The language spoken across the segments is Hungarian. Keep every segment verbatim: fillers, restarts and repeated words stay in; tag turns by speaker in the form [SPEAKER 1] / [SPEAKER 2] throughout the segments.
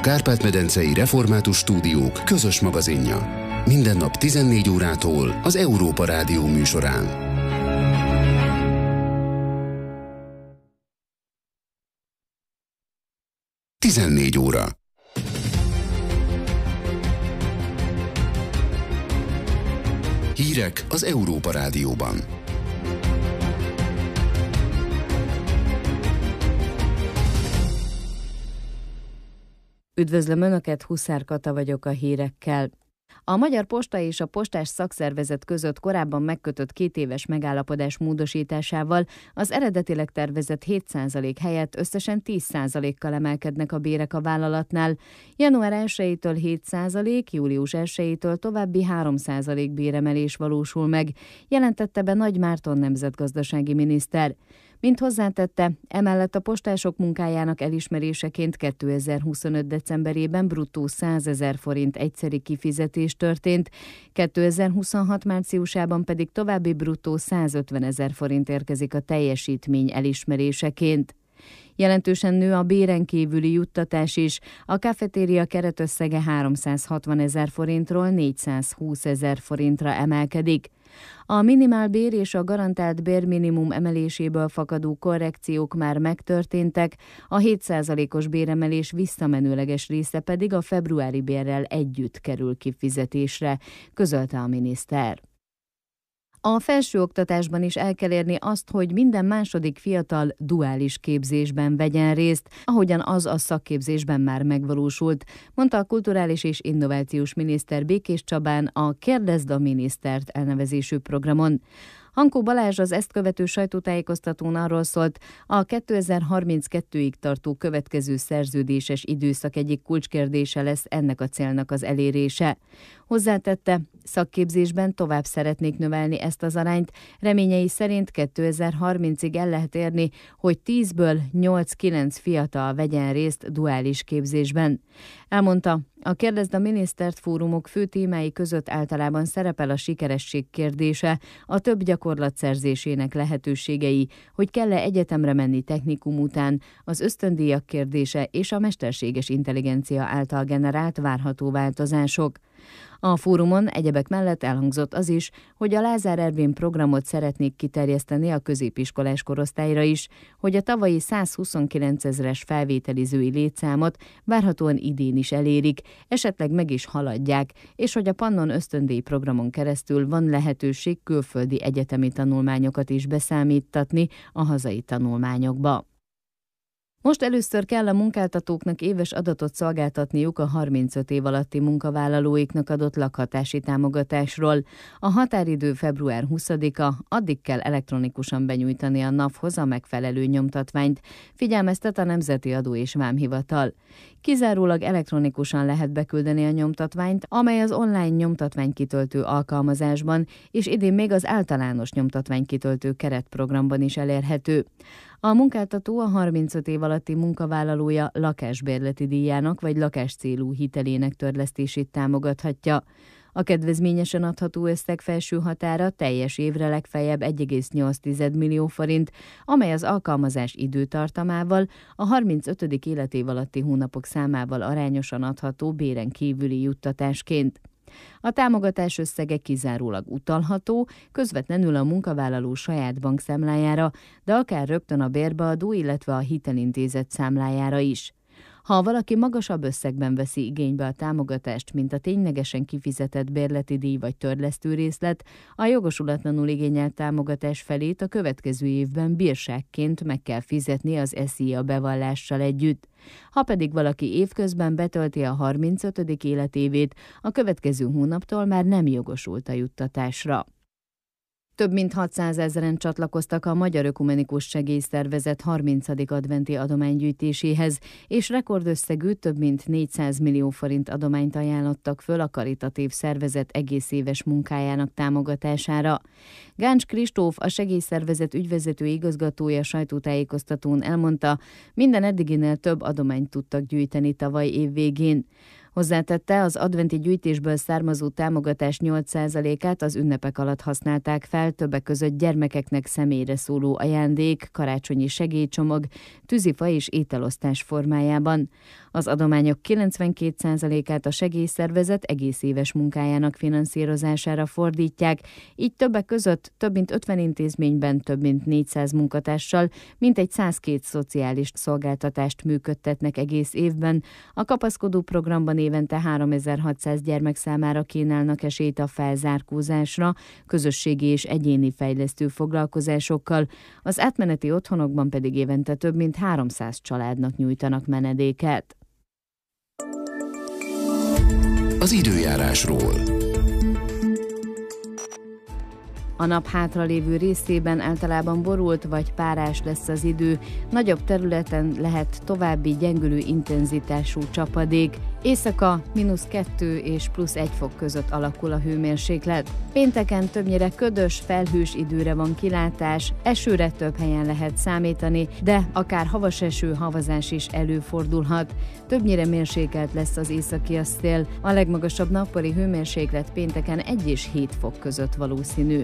[SPEAKER 1] Kárpát-medencei Református Stúdiók közös magazinja. Minden nap tizennégy órától az Európa Rádió műsorán. tizennégy óra. Hírek az Európa Rádióban.
[SPEAKER 2] Üdvözlöm Önöket, Huszár Kata vagyok a hírekkel. A Magyar Posta és a Postás Szakszervezet között korábban megkötött két éves megállapodás módosításával az eredetileg tervezett hét százalék helyett összesen tíz százalékkal emelkednek a bérek a vállalatnál. január elsejétől hét százalék, július elsejétől további három százalék béremelés valósul meg, jelentette be Nagy Márton nemzetgazdasági miniszter. Mint hozzátette, emellett a postások munkájának elismeréseként kétezer-huszonöt decemberében bruttó százezer forint egyszeri kifizetés történt, kétezer-huszonhat márciusában pedig további bruttó százötvenezer forint érkezik a teljesítmény elismeréseként. Jelentősen nő a béren kívüli juttatás is, a kafetéria keretösszege háromszázhatvanezer forintról négyszázhúszezer forintra emelkedik. A minimálbér és a garantált bérminimum emeléséből fakadó korrekciók már megtörténtek, a hét százalékos béremelés visszamenőleges része pedig a februári bérrel együtt kerül kifizetésre, közölte a miniszter. A felsőoktatásban is el kell érni azt, hogy minden második fiatal duális képzésben vegyen részt, ahogyan az a szakképzésben már megvalósult, mondta a kulturális és innovációs miniszter Békés Csabán a Kérdezd a minisztert elnevezésű programon. Hankó Balázs az ezt követő sajtótájékoztatón arról szólt, a kétezer-harminckettőig tartó következő szerződéses időszak egyik kulcskérdése lesz ennek a célnak az elérése. Hozzátette, szakképzésben tovább szeretnék növelni ezt az arányt, reményei szerint kétezer-harmincig el lehet érni, hogy tízből nyolc-kilenc fiatal vegyen részt duális képzésben. Elmondta, a Kérdezd a minisztert fórumok fő témái között általában szerepel a sikeresség kérdése, a több gyakorlat szerzésének lehetőségei, hogy kell-e egyetemre menni technikum után, az ösztöndíjak kérdése és a mesterséges intelligencia által generált várható változások. A fórumon egyebek mellett elhangzott az is, hogy a Lázár Ervin programot szeretnék kiterjeszteni a középiskolás korosztályra is, hogy a tavalyi százhuszonkilencezres felvételizői létszámot várhatóan idén is elérik, esetleg meg is haladják, és hogy a Pannon ösztöndíj programon keresztül van lehetőség külföldi egyetemi tanulmányokat is beszámítatni a hazai tanulmányokba. Most először kell a munkáltatóknak éves adatot szolgáltatniuk a harmincöt év alatti munkavállalóiknak adott lakhatási támogatásról. A határidő február huszadika, addig kell elektronikusan benyújtani a NAV-hoz a megfelelő nyomtatványt, figyelmeztet a Nemzeti Adó és Vámhivatal. Kizárólag elektronikusan lehet beküldeni a nyomtatványt, amely az online nyomtatványkitöltő alkalmazásban és idén még az általános nyomtatványkitöltő keretprogramban is elérhető. A munkáltató a harmincöt év alatti munkavállalója lakásbérleti díjának vagy lakáscélú hitelének törlesztését támogathatja. A kedvezményesen adható összeg felső határa teljes évre legfeljebb egy egész nyolc millió forint, amely az alkalmazás időtartamával, a harmincötödik életév alatti hónapok számával arányosan adható béren kívüli juttatásként. A támogatás összege kizárólag utalható, közvetlenül a munkavállaló saját bankszámlájára, de akár rögtön a bérbeadó, illetve a hitelintézet számlájára is. Ha valaki magasabb összegben veszi igénybe a támogatást, mint a ténylegesen kifizetett bérleti díj vagy törlesztő részlet, a jogosulatlanul igényelt támogatás felét a következő évben bírságként meg kell fizetni az es zé i á bevallással együtt. Ha pedig valaki évközben betölti a harmincötödik életévét, a következő hónaptól már nem jogosult a juttatásra. Több mint hatszázezren csatlakoztak a Magyar Ökumenikus Segélyszervezet harmincadik adventi adománygyűjtéséhez, és rekordösszegű több mint négyszáz millió forint adományt ajánlottak föl a karitatív szervezet egész éves munkájának támogatására. Gáncs Kristóf, a segélyszervezet ügyvezető igazgatója sajtótájékoztatón elmondta, minden eddiginél több adományt tudtak gyűjteni tavaly év végén. Hozzátette, az adventi gyűjtésből származó támogatás nyolc százalékát az ünnepek alatt használták fel, többek között gyermekeknek személyre szóló ajándék, karácsonyi segélycsomag, tűzifa és ételosztás formájában. Az adományok kilencvenkét százalékát a segélyszervezet egész éves munkájának finanszírozására fordítják, így többek között több mint ötven intézményben több mint négyszáz munkatársal mintegy százkettő szociális szolgáltatást működtetnek egész évben. A kapaszkodó programban évente háromezer-hatszáz gyermek számára kínálnak esélyt a felzárkózásra, közösségi és egyéni fejlesztő foglalkozásokkal, az átmeneti otthonokban pedig évente több mint háromszáz családnak nyújtanak menedéket.
[SPEAKER 1] Az időjárásról.
[SPEAKER 2] A nap hátralévő részében általában borult vagy párás lesz az idő, nagyobb területen lehet további gyengülő intenzitású csapadék, éjszaka mínusz kettő és plusz egy fok között alakul a hőmérséklet. Pénteken többnyire ködös, felhős időre van kilátás, esőre több helyen lehet számítani, de akár havas eső, havazás is előfordulhat. Többnyire mérsékelt lesz az északi szél, a legmagasabb nappali hőmérséklet pénteken egy és hét fok között valószínű.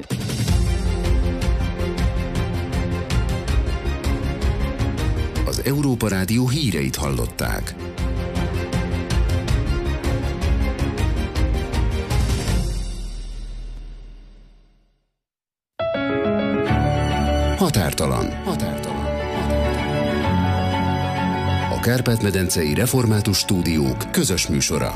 [SPEAKER 1] Az Európa Rádió híreit hallották. Határtalan. Határtalan. A Kárpát-medencei Református Stúdiók közös műsora.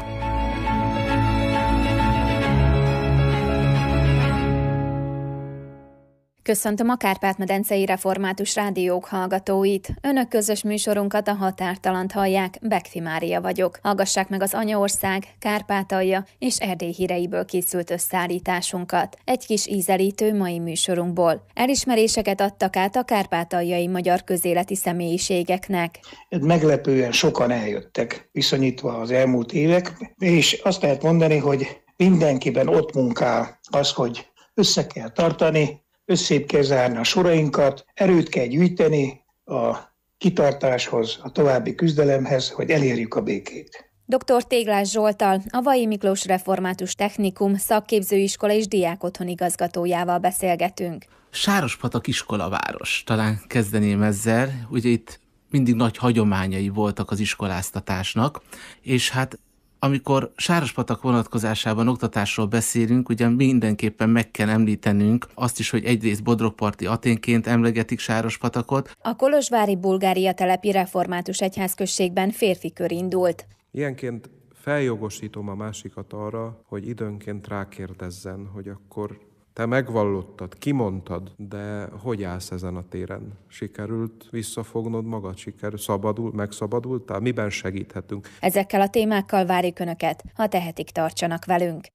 [SPEAKER 3] Köszöntöm a Kárpát-medencei Református Rádiók hallgatóit. Önök közös műsorunkat, a Határtalant hallják, Bekfi Mária vagyok. Hallgassák meg az Anyaország, Kárpátalja és Erdély híreiből készült összeállításunkat. Egy kis ízelítő mai műsorunkból. Elismeréseket adtak át a kárpátaljai magyar közéleti személyiségeknek.
[SPEAKER 4] Meglepően sokan eljöttek, viszonyítva az elmúlt évek, és azt lehet mondani, hogy mindenkiben ott munkál az, hogy össze kell tartani, összébb kell zárni a sorainkat, erőt kell gyűjteni a kitartáshoz, a további küzdelemhez, hogy elérjük a békét.
[SPEAKER 3] doktor Téglás Zsolttal, a Valley Miklós Református Technikum szakképzőiskola és diákotthon igazgatójával beszélgetünk.
[SPEAKER 5] Sárospatak iskolaváros, talán kezdeném ezzel. Ugye itt mindig nagy hagyományai voltak az iskoláztatásnak, és hát amikor Sárospatak vonatkozásában oktatásról beszélünk, ugye mindenképpen meg kell említenünk azt is, hogy egyrészt Bodrogparti Athénként emlegetik Sárospatakot.
[SPEAKER 3] A kolozsvári Bulgária telepi református egyházközségben férfi kör indult.
[SPEAKER 6] Ilyenként feljogosítom a másikat arra, hogy időnként rákérdezzen, hogy akkor te megvallottad, kimondtad, de hogy állsz ezen a téren? Sikerült visszafognod magad? Sikerült, szabadul, megszabadultál? Miben segíthetünk?
[SPEAKER 3] Ezekkel a témákkal várjuk Önöket, ha tehetik, tartsanak velünk.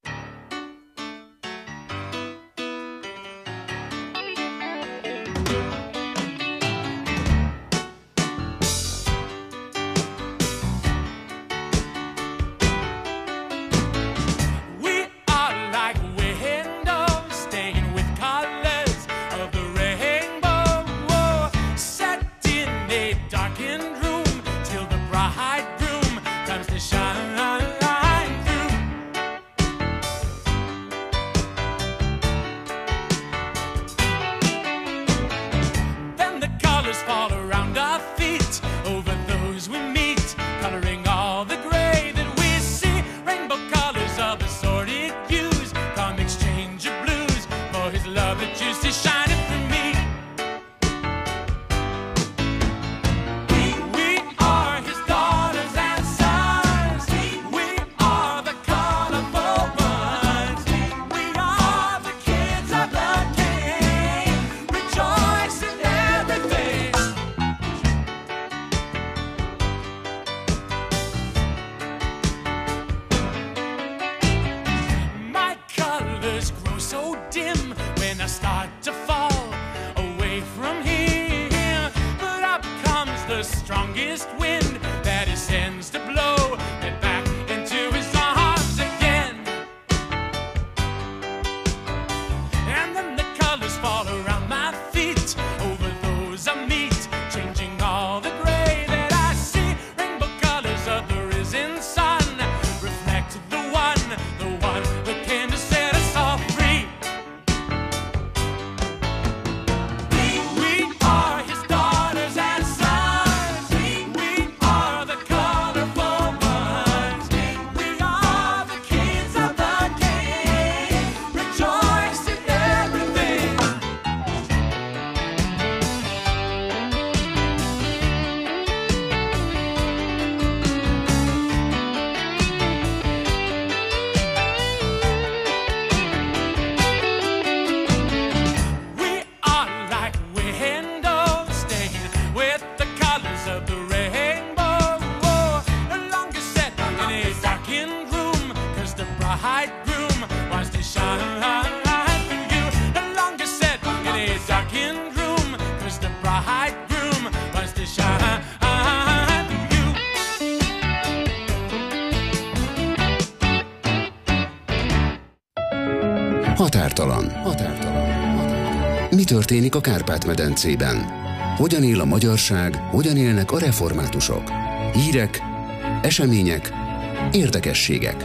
[SPEAKER 1] Határtalan. Határtalan. Mi történik a Kárpát-medencében? Hogyan él a magyarság, hogyan élnek a reformátusok? Hírek, események, érdekességek.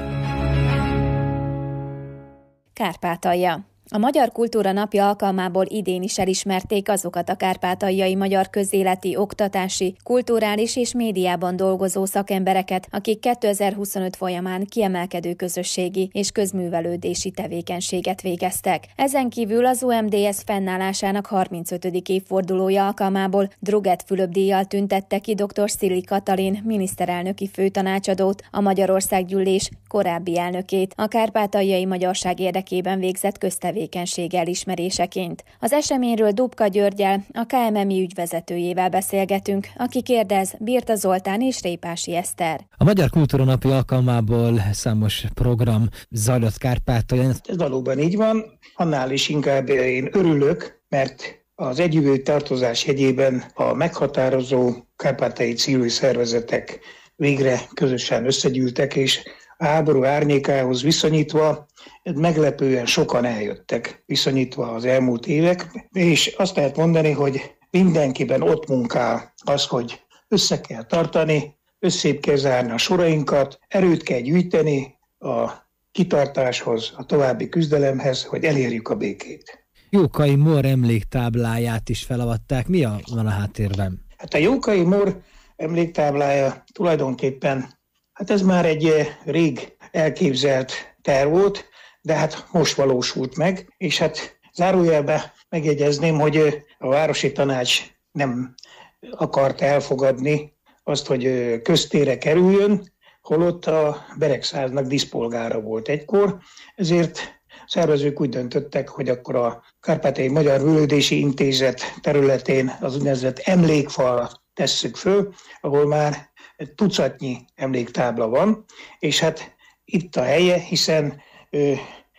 [SPEAKER 3] Kárpátalja. A Magyar Kultúra Napja alkalmából idén is elismerték azokat a kárpátaljai magyar közéleti, oktatási, kulturális és médiában dolgozó szakembereket, akik kétezer-huszonöt folyamán kiemelkedő közösségi és közművelődési tevékenységet végeztek. Ezen kívül az o em dé es fennállásának harmincötödik évfordulója alkalmából Drugett Fülöp-díjjal tüntette ki dr. Szili Katalin miniszterelnöki főtanácsadót, a Magyarországgyűlés korábbi elnökét, a kárpátaljai magyarság érdekében végzett köztevékenységet tevékenység elismeréseként. Az eseményről Dubka Györggyel, a ká em em i ügyvezetőjével beszélgetünk, aki kérdez Birta Zoltán és Répási Eszter.
[SPEAKER 7] A Magyar Kultúra Napja alkalmából számos program zajlott Kárpátalján.
[SPEAKER 4] Ez valóban így van, annál is inkább én örülök, mert az együtt tartozás jegyében a meghatározó kárpátaljai civil szervezetek végre közösen összegyűltek, és a háború árnyékához viszonyítva meglepően sokan eljöttek, viszonyítva az elmúlt évek, és azt lehet mondani, hogy mindenkiben ott munkál az, hogy össze kell tartani, összébb kell zárni a sorainkat, erőt kell gyűjteni a kitartáshoz, a további küzdelemhez, hogy elérjük a békét.
[SPEAKER 7] Jókai Mór emléktábláját is felavatták. Mi a, van a háttérben?
[SPEAKER 4] Hát a Jókai Mór emléktáblája tulajdonképpen, hát ez már egy rég elképzelt terv volt, de hát most valósult meg, és hát zárójelben megjegyezném, hogy a Városi Tanács nem akart elfogadni azt, hogy köztérre kerüljön, holott a Beregszáznak díszpolgára volt egykor, ezért szervezők úgy döntöttek, hogy akkor a Kárpátaljai Magyar Művelődési Intézet területén az úgynevezett emlékfal tesszük föl, ahol már tucatnyi emléktábla van, és hát itt a helye, hiszen ö,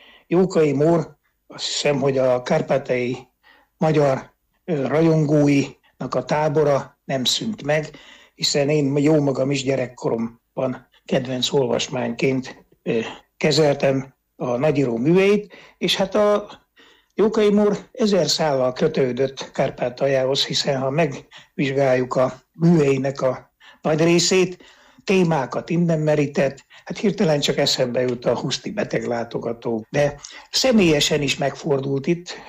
[SPEAKER 4] Jókai Mór, azt hiszem, hogy a kárpátaljai magyar ö, rajongóinak a tábora nem szűnt meg, hiszen én jó magam is gyerekkoromban kedvenc olvasmányként ö, kezeltem a nagyíró műveit, és hát a Jókai Mór ezer szállal kötődött Kárpátaljához, hiszen ha megvizsgáljuk a műveinek a nagy részét, témákat innen merített, hát hirtelen csak eszembe jut a huszti beteglátogató, de személyesen is megfordult itt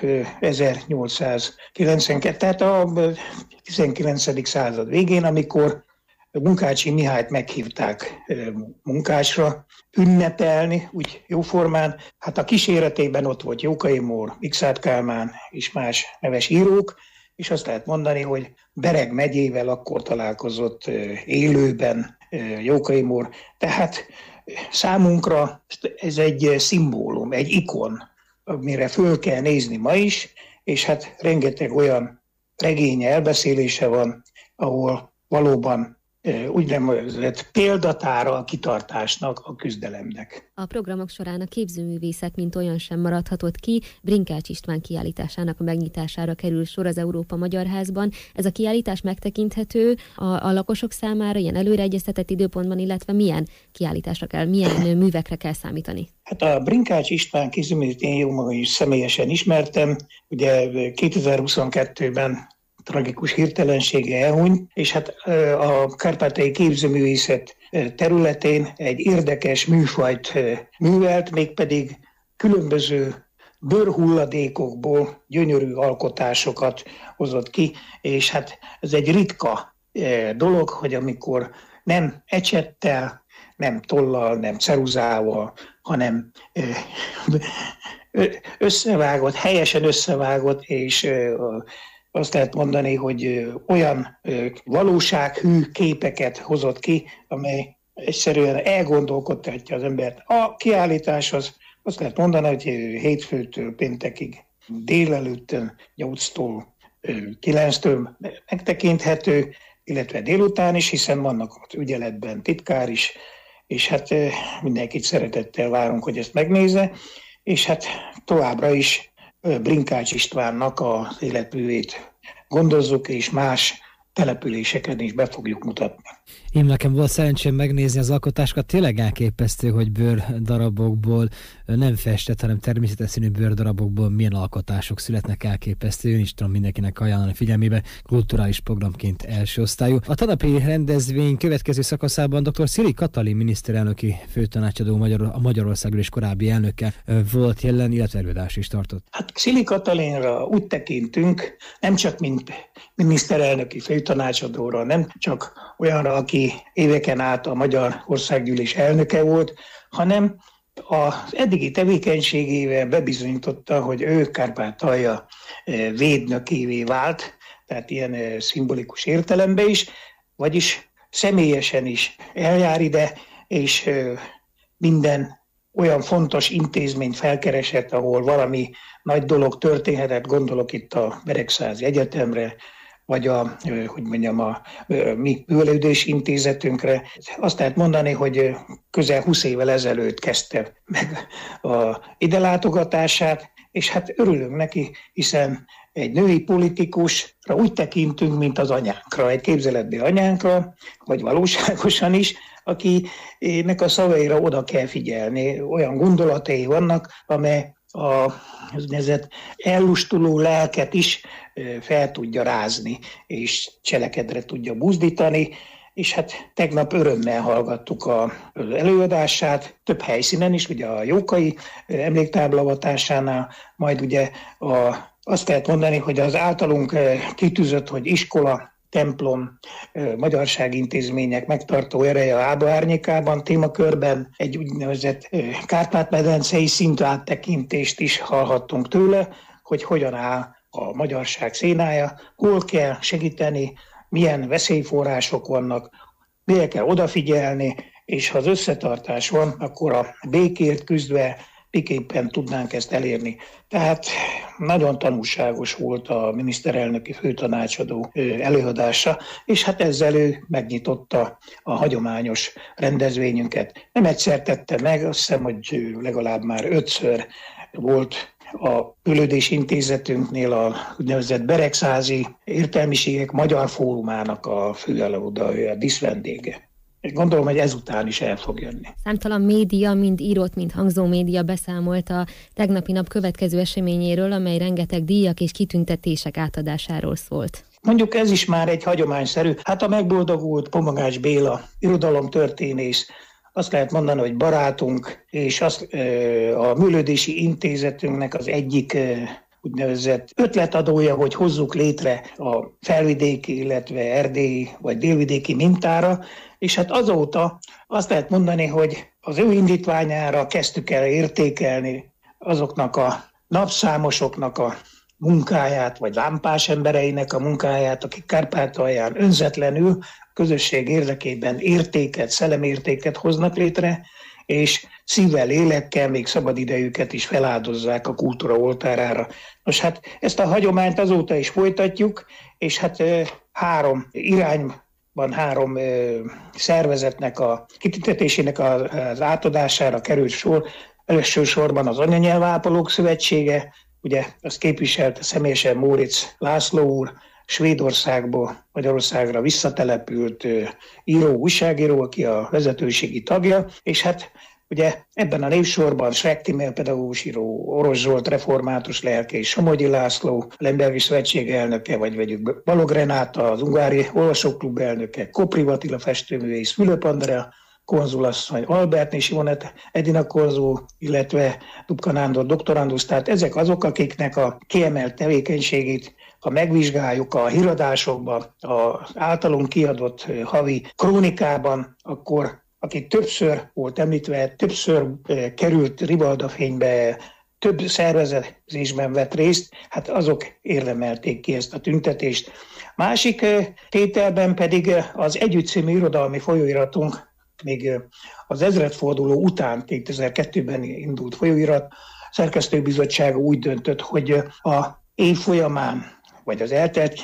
[SPEAKER 4] ezernyolcszázkilencvenkettő, tehát a tizenkilencedik század végén, amikor Munkácsi Mihályt meghívták munkásra ünnepelni, úgy jóformán. Hát a kíséretében ott volt Jókai Mór, Mikszáth Kálmán és más neves írók, és azt lehet mondani, hogy Bereg megyével akkor találkozott élőben Jókai Mór. Tehát számunkra ez egy szimbólum, egy ikon, amire föl kell nézni ma is, és hát rengeteg olyan regénye, elbeszélése van, ahol valóban úgynevezett példatára a kitartásnak, a küzdelemnek.
[SPEAKER 8] A programok során a képzőművészet mint olyan sem maradhatott ki. Brinkács István kiállításának a megnyitására kerül sor az Európa Magyar Házban. Ez a kiállítás megtekinthető a, a lakosok számára ilyen előreegyeztetett időpontban, illetve milyen kiállításra kell, milyen művekre kell számítani?
[SPEAKER 4] Hát a Brinkács István képzőművészt én jó magam is személyesen ismertem. Ugye kétezer-huszonkettőben tragikus hirtelensége elhunyt, és hát a kárpátaljai képzőművészet területén egy érdekes műfajt művelt, mégpedig különböző bőrhulladékokból gyönyörű alkotásokat hozott ki, és hát ez egy ritka dolog, hogy amikor nem ecsettel, nem tollal, nem ceruzával, hanem összevágott, helyesen összevágott, és azt lehet mondani, hogy olyan valósághű képeket hozott ki, amely egyszerűen elgondolkodtatja az embert. A kiállítás az, azt lehet mondani, hogy hétfőtől péntekig délelőttön nyolctól kilenctől megtekinthető, illetve délután is, hiszen vannak ott ügyeletben titkár is, és hát mindenkit szeretettel várunk, hogy ezt megnézze, és hát továbbra is Brinkács Istvánnak az életművét gondozzuk, és más településeken is be fogjuk mutatni.
[SPEAKER 7] Én nekem volt szerencsém megnézni az alkotásokat, tényleg elképesztő, hogy bőrdarabokból, nem festett, hanem természetes színű bőrdarabokból milyen alkotások születnek, elképesztő. Én is tudom mindenkinek ajánlani figyelmébe, kulturális programként első osztályú. A tegnapi rendezvény következő szakaszában dr. Szili Katalin miniszterelnöki főtanácsadó Magyar, a Magyarországgyűlés korábbi elnöke volt jelen, illetve előadás is tartott.
[SPEAKER 4] Hát Szili Katalinra úgy tekintünk, nem csak mint miniszterelnöki főtanácsadóra, nem csak olyanra, aki éveken át a Magyarországgyűlés elnöke volt, hanem az eddigi tevékenységével bebizonyította, hogy ő Kárpátalja védnökévé vált, tehát ilyen szimbolikus értelemben is, vagyis személyesen is eljár ide, és minden olyan fontos intézményt felkeresett, ahol valami nagy dolog történhetett, gondolok itt a Beregszázi Egyetemre, vagy a, hogy mondjam, a, a mi művelődési intézetünkre. Azt lehet mondani, hogy közel húsz évvel ezelőtt kezdte meg a ide látogatását, és hát örülünk neki, hiszen egy női politikusra úgy tekintünk, mint az anyánkra, egy képzeletbeli anyánkra, vagy valóságosan is, akinek a szavaira oda kell figyelni. Olyan gondolatai vannak, amely a ellustuló lelket is fel tudja rázni, és cselekedre tudja buzdítani, és hát tegnap örömmel hallgattuk az előadását, több helyszínen is, ugye a Jókai emléktáblavatásánál, majd ugye a, azt lehet mondani, hogy az általunk kitűzött, hogy iskola, templom, magyarságintézmények megtartó ereje a Ába árnyékában témakörben egy úgynevezett Kárpát-medencei szintű áttekintést is hallhattunk tőle, hogy hogyan áll a magyarság szénája, hol kell segíteni, milyen veszélyforrások vannak, mire kell odafigyelni, és ha az összetartás van, akkor a békért küzdve miképpen tudnánk ezt elérni. Tehát nagyon tanulságos volt a miniszterelnöki főtanácsadó előadása, és hát ezzel ő megnyitotta a hagyományos rendezvényünket. Nem egyszer tette meg, azt hiszem, hogy legalább már ötször volt a Művelődési Intézetünknél a úgynevezett Beregszázi Értelmiségek Magyar Fórumának a főelőadója, a díszvendége. Gondolom, hogy ezután is el fog jönni.
[SPEAKER 8] Számtalan média, mind írott, mind hangzó média beszámolt a tegnapi nap következő eseményéről, amely rengeteg díjak és kitüntetések átadásáról szólt.
[SPEAKER 4] Mondjuk ez is már egy hagyományszerű. Hát a megboldogult Pomogács Béla, irodalomtörténész, azt lehet mondani, hogy barátunk, és azt a Művelődési Intézetünknek az egyik úgynevezett ötletadója, hogy hozzuk létre a felvidéki, illetve erdélyi vagy délvidéki mintára, és hát azóta azt lehet mondani, hogy az ő indítványára kezdtük el értékelni azoknak a napszámosoknak a munkáját, vagy lámpás embereinek a munkáját, akik Kárpátalján önzetlenül közösség érdekében értéket, szellemértéket hoznak létre, és szívvel, lélekkel, még szabadidejüket is feláldozzák a kultúra oltárára. Most hát ezt a hagyományt azóta is folytatjuk, és hát három irányban, három szervezetnek a kitüntetésének az átadására került sor. Elsősorban az Anyanyelvápolók Szövetsége, ugye azt képviselte személyesen Móricz László úr, Svédországból Magyarországra visszatelepült író, újságíró, aki a vezetőségi tagja, és hát ugye ebben a névsorban Schreck Tímea pedagógus író, Orosz Zsolt református lelke és Somogyi László, a Lembergi Szövetség elnöke, vagy vegyük Balog Renáta, az Ungári Olvasóklub elnöke, Kopriv Attila festőművész, Fülöp Andrea konzulasszony, Albertné Simonett Edina konzul, illetve Dubka Nándor doktorandusz, tehát ezek azok, akiknek a kiemelt tevékenységét, ha megvizsgáljuk a híradásokban, az általunk kiadott havi krónikában, akkor aki többször volt említve, többször került ribaldafénybe, több szervezésben vett részt, hát azok érdemelték ki ezt a tüntetést. Másik tételben pedig az Együtt című irodalmi folyóiratunk, még az ezredforduló után, kétezer-kettőben indult folyóirat, szerkesztőbizottsága úgy döntött, hogy a év folyamán, vagy az eltelt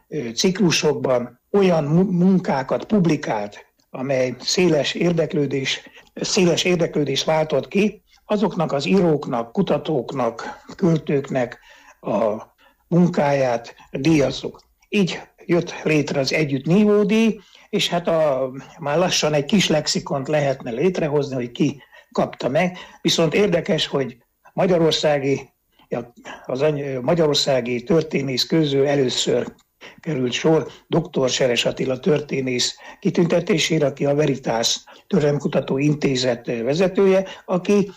[SPEAKER 4] ciklusokban olyan munkákat publikált, amely széles érdeklődés, széles érdeklődés váltott ki, azoknak az íróknak, kutatóknak, költőknek a munkáját díjazzuk. Így jött létre az Együtt nívódíj, és hát a, már lassan egy kis lexikont lehetne létrehozni, hogy ki kapta meg. Viszont érdekes, hogy magyarországi, az magyarországi történész közül először került sor dr. Seres Attila történész kitüntetésére, aki a Veritas Történelemkutató Intézet vezetője, aki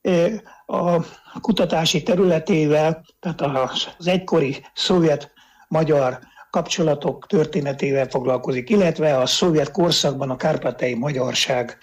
[SPEAKER 4] a kutatási területével, tehát az egykori szovjet-magyar kapcsolatok történetével foglalkozik, illetve a szovjet korszakban a kárpátaljai magyarság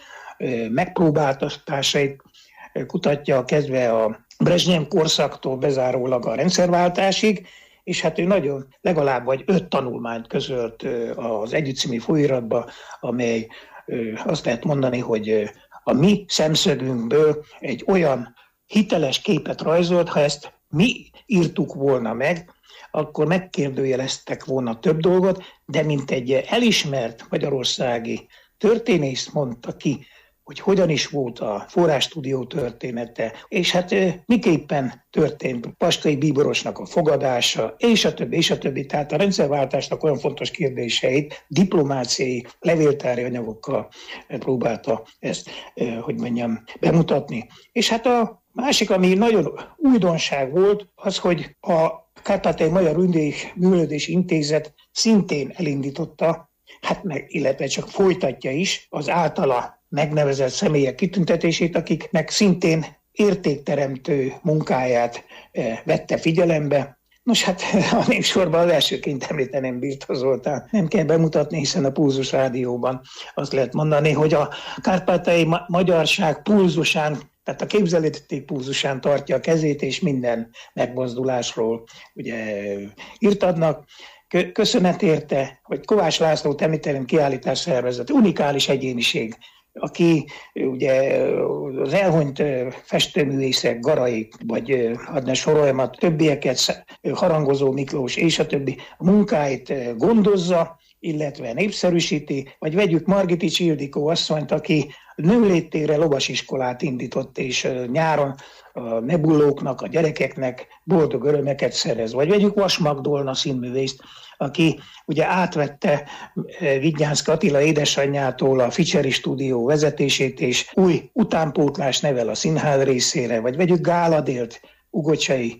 [SPEAKER 4] megpróbáltatásait kutatja, kezdve a Brezsnyev korszaktól bezárólag a rendszerváltásig, és hát ő nagyon legalább vagy öt tanulmányt közölt az Együtt című folyóiratba, amely azt lehet mondani, hogy a mi szemszögünkből egy olyan hiteles képet rajzolt, ha ezt mi írtuk volna meg, akkor megkérdőjeleztek volna több dolgot, de mint egy elismert magyarországi történész mondta ki, hogy hogyan is volt a forrástúdió története, és hát miképpen történt Pastai Bíborosnak a fogadása, és a többi, és a többi. Tehát a rendszerváltásnak olyan fontos kérdéseit diplomáciai, levéltári anyagokkal próbálta ezt, hogy mondjam, bemutatni. És hát a másik, ami nagyon újdonság volt, az, hogy a Kárpátaljai Magyar Művelődési Intézet szintén elindította, hát meg, illetve csak folytatja is az általa megnevezett személyek kitüntetését, akiknek szintén értékteremtő munkáját vette figyelembe. Nos, hát a népsorban az elsőként említeném Birta Zoltán. Nem kell bemutatni, hiszen a Pulzus Rádióban azt lehet mondani, hogy a kárpátaljai ma- magyarság pulzusán, tehát a képzeleti pulzusán tartja a kezét, és minden megmozdulásról ugye írt adnak. Köszönet érte, hogy Kovács Lászlót említeném, kiállítás szervezet, unikális egyéniség, aki ugye az elhunyt festőművészek, Garai, vagy adna soroljamat, többieket, Harangozó Miklós és a többi a munkáit gondozza, illetve népszerűsíti, vagy vegyük Margitics Ildikó asszonyt, aki nőlétére lovasiskolát indított, és nyáron a nebulóknak, a gyerekeknek boldog örömeket szerez. Vagy vegyük Vas Magdolna színművészt, aki ugye átvette Vignyánszky Attila édesanyjától a Ficseri stúdió vezetését, és új utánpótlás nevel a színház részére. Vagy vegyük Gáladélt, ugocsai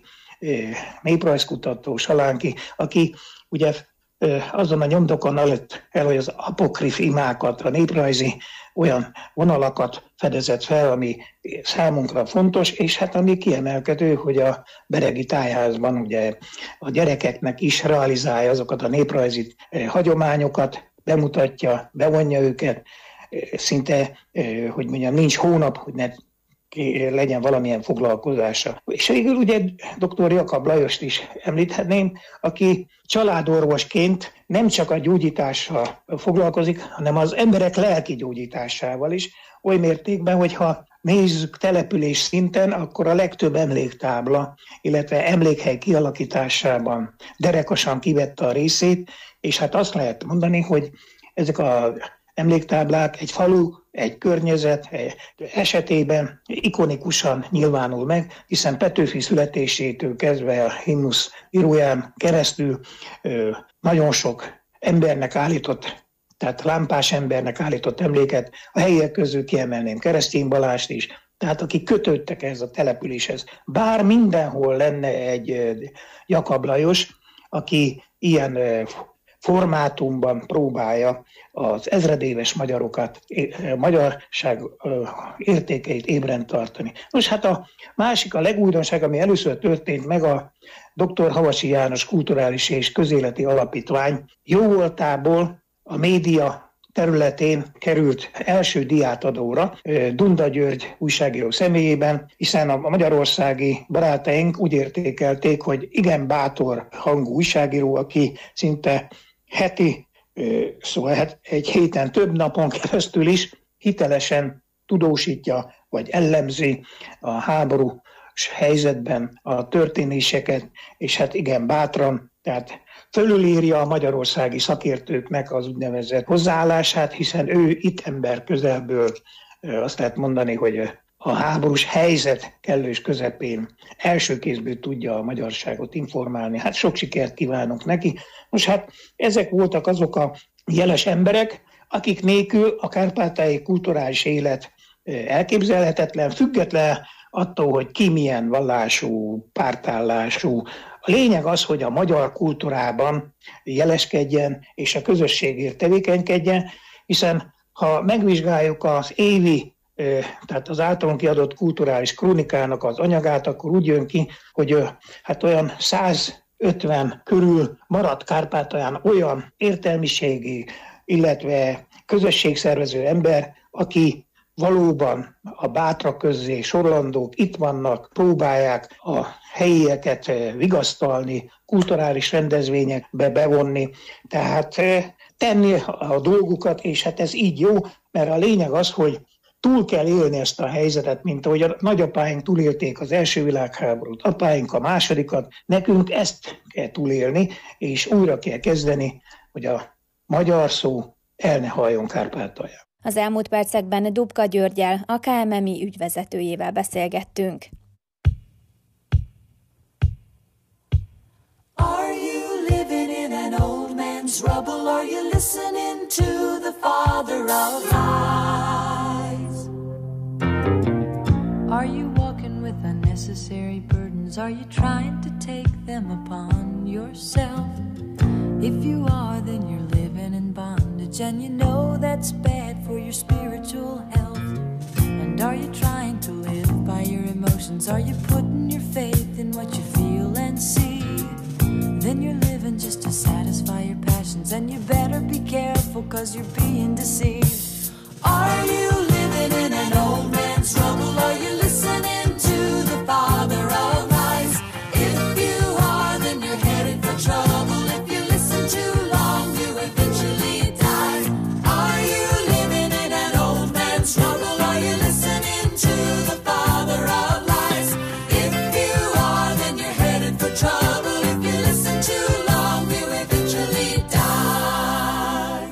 [SPEAKER 4] néprajzkutató, Salánki, aki ugye azon a nyomdokon aludt el, hogy az apokrif imákat, a néprajzi olyan vonalakat fedezett fel, ami számunkra fontos, és hát ami kiemelkedő, hogy a Beregi Tájházban ugye a gyerekeknek is realizálja azokat a néprajzi hagyományokat, bemutatja, bevonja őket, szinte, hogy mondjam, nincs hónap, hogy ne legyen valamilyen foglalkozása. És végül ugye dr. Jakab Lajost is említhetném, aki családorvosként nem csak a gyógyítással foglalkozik, hanem az emberek lelki gyógyításával is, oly mértékben, hogyha nézzük település szinten, akkor a legtöbb emléktábla, illetve emlékhely kialakításában derekosan kivette a részét, és hát azt lehet mondani, hogy ezek a emléktáblák egy falu, egy környezet esetében ikonikusan nyilvánul meg, hiszen Petőfi születésétől kezdve a himnusz íróján keresztül nagyon sok embernek állított, tehát lámpás embernek állított emléket, a helyiek közül kiemelném Keresztény Balást is, tehát akik kötődtek ehhez a településhez. Bár mindenhol lenne egy Jakab Lajos, aki ilyen formátumban próbálja az ezredéves magyarokat, magyarság értékeit ébren tartani. Nos, hát a másik, a legújdonság, ami először történt meg, a dr. Havasi János Kulturális és Közéleti Alapítvány jóvoltából a média területén került első diátadóra Dunda György újságíró személyében, hiszen a magyarországi barátaink úgy értékelték, hogy igen bátor hangú újságíró, aki szinte heti, szóval egy héten több napon keresztül is hitelesen tudósítja, vagy ellemzi a háborús helyzetben a történéseket, és hát igen bátran, tehát fölülírja a magyarországi szakértőknek az úgynevezett hozzáállását, hiszen ő itt ember közelből azt lehet mondani, hogy a háborús helyzet kellős közepén első kézből tudja a magyarságot informálni. Hát sok sikert kívánok neki. Most hát ezek voltak azok a jeles emberek, akik nélkül a kárpátaljai kulturális élet elképzelhetetlen, független attól, hogy ki milyen vallású, pártállású. A lényeg az, hogy a magyar kultúrában jeleskedjen és a közösségért tevékenykedjen, hiszen ha megvizsgáljuk az évi, tehát az általunk kiadott kulturális krónikának az anyagát, akkor úgy jön ki, hogy hát olyan százötven körül maradt Kárpátalján olyan értelmiségi, illetve közösségszervező ember, aki valóban a bátrak közé sorlandók itt vannak, próbálják a helyieket vigasztalni, kulturális rendezvényekbe bevonni, tehát tenni a dolgukat, és hát ez így jó, mert a lényeg az, hogy túl kell élni ezt a helyzetet, mint ahogy a nagyapáink túlélték az első világháborút, apáink a másodikat, nekünk ezt kell túlélni, és újra kell kezdeni, hogy a magyar szó el ne halljon Kárpátalján.
[SPEAKER 3] Az elmúlt percekben Dubka Györggyel, a ká em em i ügyvezetőjével beszélgettünk.
[SPEAKER 9] Are you living in an old man's rubble? Are you listening to the father of lies? Are you walking with unnecessary burdens? Are you trying to take them upon yourself? If you are, then you're living in bondage, and you know that's bad for your spiritual health. And are you trying to live by your emotions? Are you putting your faith in what you feel and see? Then you're living just to satisfy your passions, and you better be careful, 'cause you're being deceived. Are you living in an old man's rubble? Are you listening to the father of lies? If you are, then you're headed for trouble. If you listen too long, you eventually die. Are you living in an old man's rubble? Are you listening to the father of lies? If you are, then you're headed for trouble. If you listen too long, you eventually die.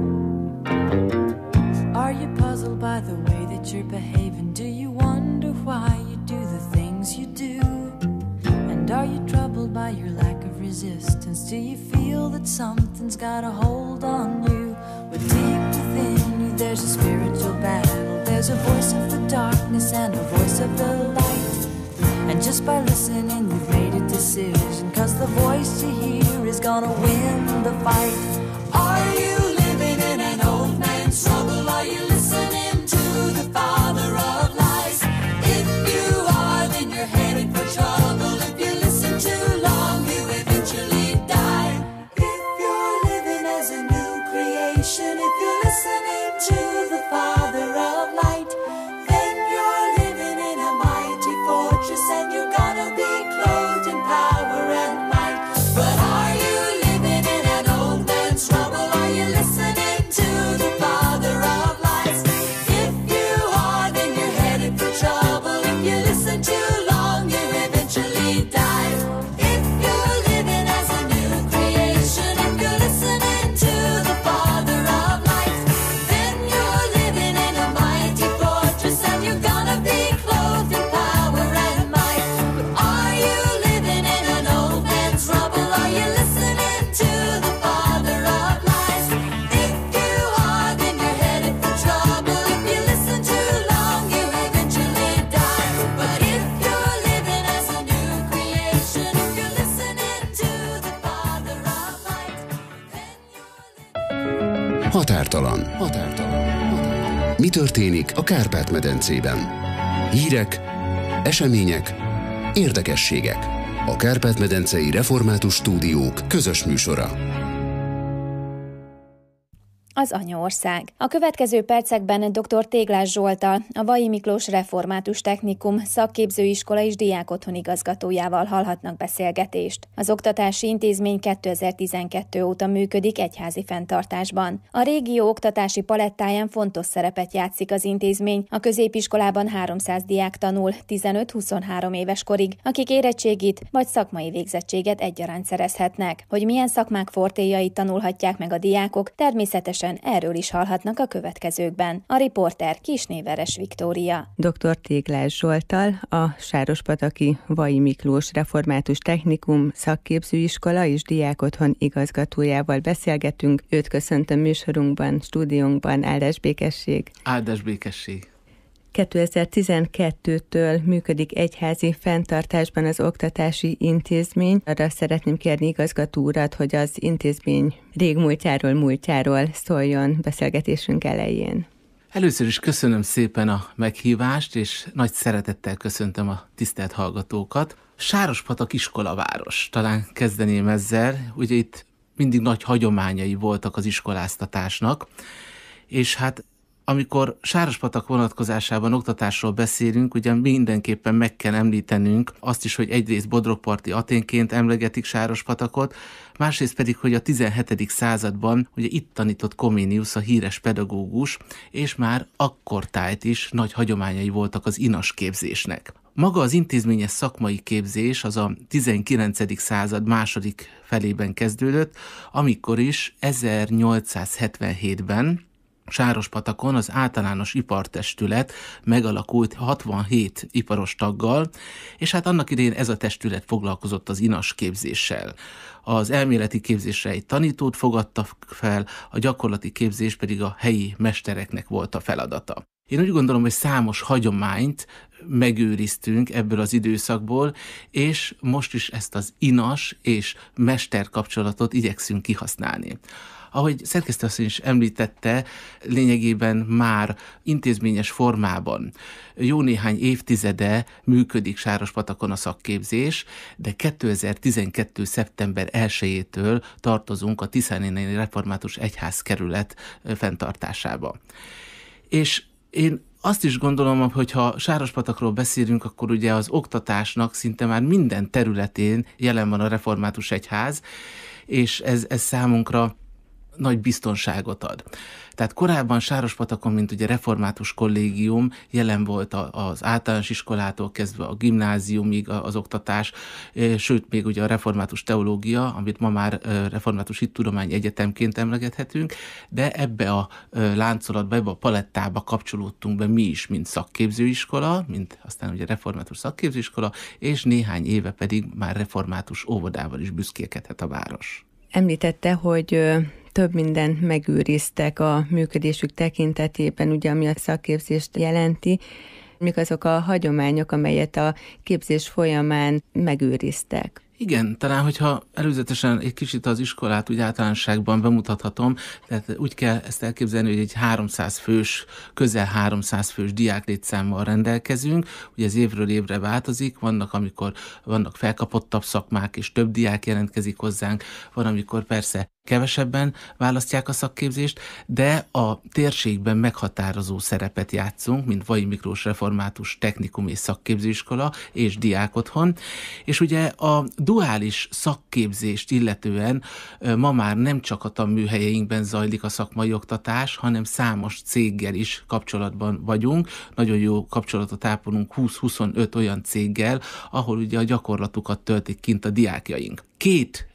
[SPEAKER 9] Are you puzzled by the way that you're behaving? Do you wonder why you do the things you do? And are you troubled by your lack of resistance? Do you feel that something's got a hold on you? But deep within you there's a spiritual battle. There's a voice of the darkness and a voice of the light. And just by listening you've made a decision, 'cause the voice you hear is gonna win the fight. Are you living in an old man's rubble? Are you listening to the father of lies? If you are, then you're headed for trouble. If you listen too long, you eventually die. If you're living as a new creation, if you're listening to the father of light, then you're living in a mighty fortress, and you're gonna be clothed in power and might. But are you living in an old man's rubble? Are you listening to the father of lies? If you are, then you're headed for trouble. If you listen too long, you eventually die. If you're living as a new creation, if you're listening to the father of light, then you're living in a mighty fortress, and you're gonna be clothed in power and might. But are you living in an old man's rubble? Are you listening to the father of lies? If you are, then you're headed for trouble. If you listen too long, you eventually die. But if you're living as a new creation, if you're listening to the father of light, then you're
[SPEAKER 1] Határtalan. Határtalan. Mi történik a Kárpát-medencében? Hírek, események, érdekességek. A Kárpát-medencei Református Stúdiók közös műsora.
[SPEAKER 3] Az anyaország. A következő percekben dr. Téglás Zsolttal, a Vay Miklós Református Technikum szakképzőiskola és diákotthon igazgatójával hallhatnak beszélgetést. Az oktatási intézmény kétezer-tizenkettő óta működik egyházi fenntartásban. A régió oktatási palettáján fontos szerepet játszik az intézmény. A középiskolában háromszáz diák tanul tizenöt-huszonhárom éves korig, akik érettségit vagy szakmai végzettséget egyaránt szerezhetnek. Hogy milyen szakmák fortéjait tanulhatják meg a diákok, természetesen Természetesen erről is hallhatnak a következőkben. A riporter Kisnéveres Viktória.
[SPEAKER 10] doktor Téglás Zsolttal, a Sárospataki Vai Miklós Református Technikum Szakképzőiskola és Diákotthon igazgatójával beszélgetünk. Őt köszöntöm műsorunkban, stúdiónkban. Áldás békesség!
[SPEAKER 5] Áldás békesség!
[SPEAKER 10] kétezer-tizenkettőtől működik egyházi fenntartásban az oktatási intézmény. Arra szeretném kérni igazgató urat, hogy az intézmény régmúltjáról, múltjáról szóljon beszélgetésünk elején.
[SPEAKER 5] Először is köszönöm szépen a meghívást, és nagy szeretettel köszöntöm a tisztelt hallgatókat. Sárospatak iskolaváros, talán kezdeném ezzel. Ugye itt mindig nagy hagyományai voltak az iskoláztatásnak, és hát amikor Sárospatak vonatkozásában oktatásról beszélünk, ugye mindenképpen meg kell említenünk azt is, hogy egyrészt bodrogparti Athénként emlegetik Sárospatakot, másrészt pedig, hogy a tizenhetedik században ugye itt tanított Comenius, a híres pedagógus, és már akkortájt is nagy hagyományai voltak az inas képzésnek. Maga az intézményes szakmai képzés az a tizenkilencedik század második felében kezdődött, amikor is ezernyolcszázhetvenhétben Sárospatakon az általános ipartestület megalakult hatvanhét iparos taggal, és hát annak idején ez a testület foglalkozott az inas képzéssel. Az elméleti képzésre egy tanítót fogadta fel, a gyakorlati képzés pedig a helyi mestereknek volt a feladata. Én úgy gondolom, hogy számos hagyományt megőriztünk ebből az időszakból, és most is ezt az inas és mester kapcsolatot igyekszünk kihasználni. Ahogy szerkesztőasszony is említette, lényegében már intézményes formában jó néhány évtizede működik Sárospatakon a szakképzés, de kétezer-tizenkettő. szeptember elsejétől tartozunk a Tiszanéni Református Egyházkerület fenntartásába. És én azt is gondolom, hogy ha Sárospatakról beszélünk, akkor ugye az oktatásnak szinte már minden területén jelen van a Református Egyház, és ez, ez számunkra nagy biztonságot ad. Tehát korábban Sárospatakon, mint ugye református kollégium, jelen volt az általános iskolától kezdve a gimnáziumig az oktatás, sőt, még ugye a református teológia, amit ma már református hittudományi egyetemként emlegethetünk, de ebbe a láncolatba, ebbe a palettába kapcsolódtunk be mi is, mint szakképzőiskola, mint aztán ugye református szakképzőiskola, és néhány éve pedig már református óvodával is büszkélkedhet a város.
[SPEAKER 10] Említette, hogy több mindent megőriztek a működésük tekintetében, ugye, ami a szakképzést jelenti. Mik azok a hagyományok, amelyet a képzés folyamán megőriztek?
[SPEAKER 5] Igen, talán, hogyha előzetesen egy kicsit az iskolát úgy általánosságban bemutathatom, tehát úgy kell ezt elképzelni, hogy egy háromszáz fős, közel háromszáz fős diáklétszámmal rendelkezünk, ugye ez évről évre változik, vannak, amikor vannak felkapottabb szakmák, és több diák jelentkezik hozzánk, van, amikor persze kevesebben választják a szakképzést, de a térségben meghatározó szerepet játszunk, mint Vai Miklós Református Technikum és Szakképzőiskola és Diákotthon, és ugye a duális szakképzést illetően ma már nem csak a tanműhelyeinkben zajlik a szakmai oktatás, hanem számos céggel is kapcsolatban vagyunk. Nagyon jó kapcsolatot ápolunk húsz-huszonöt olyan céggel, ahol ugye a gyakorlatukat töltik kint a diákjaink. Két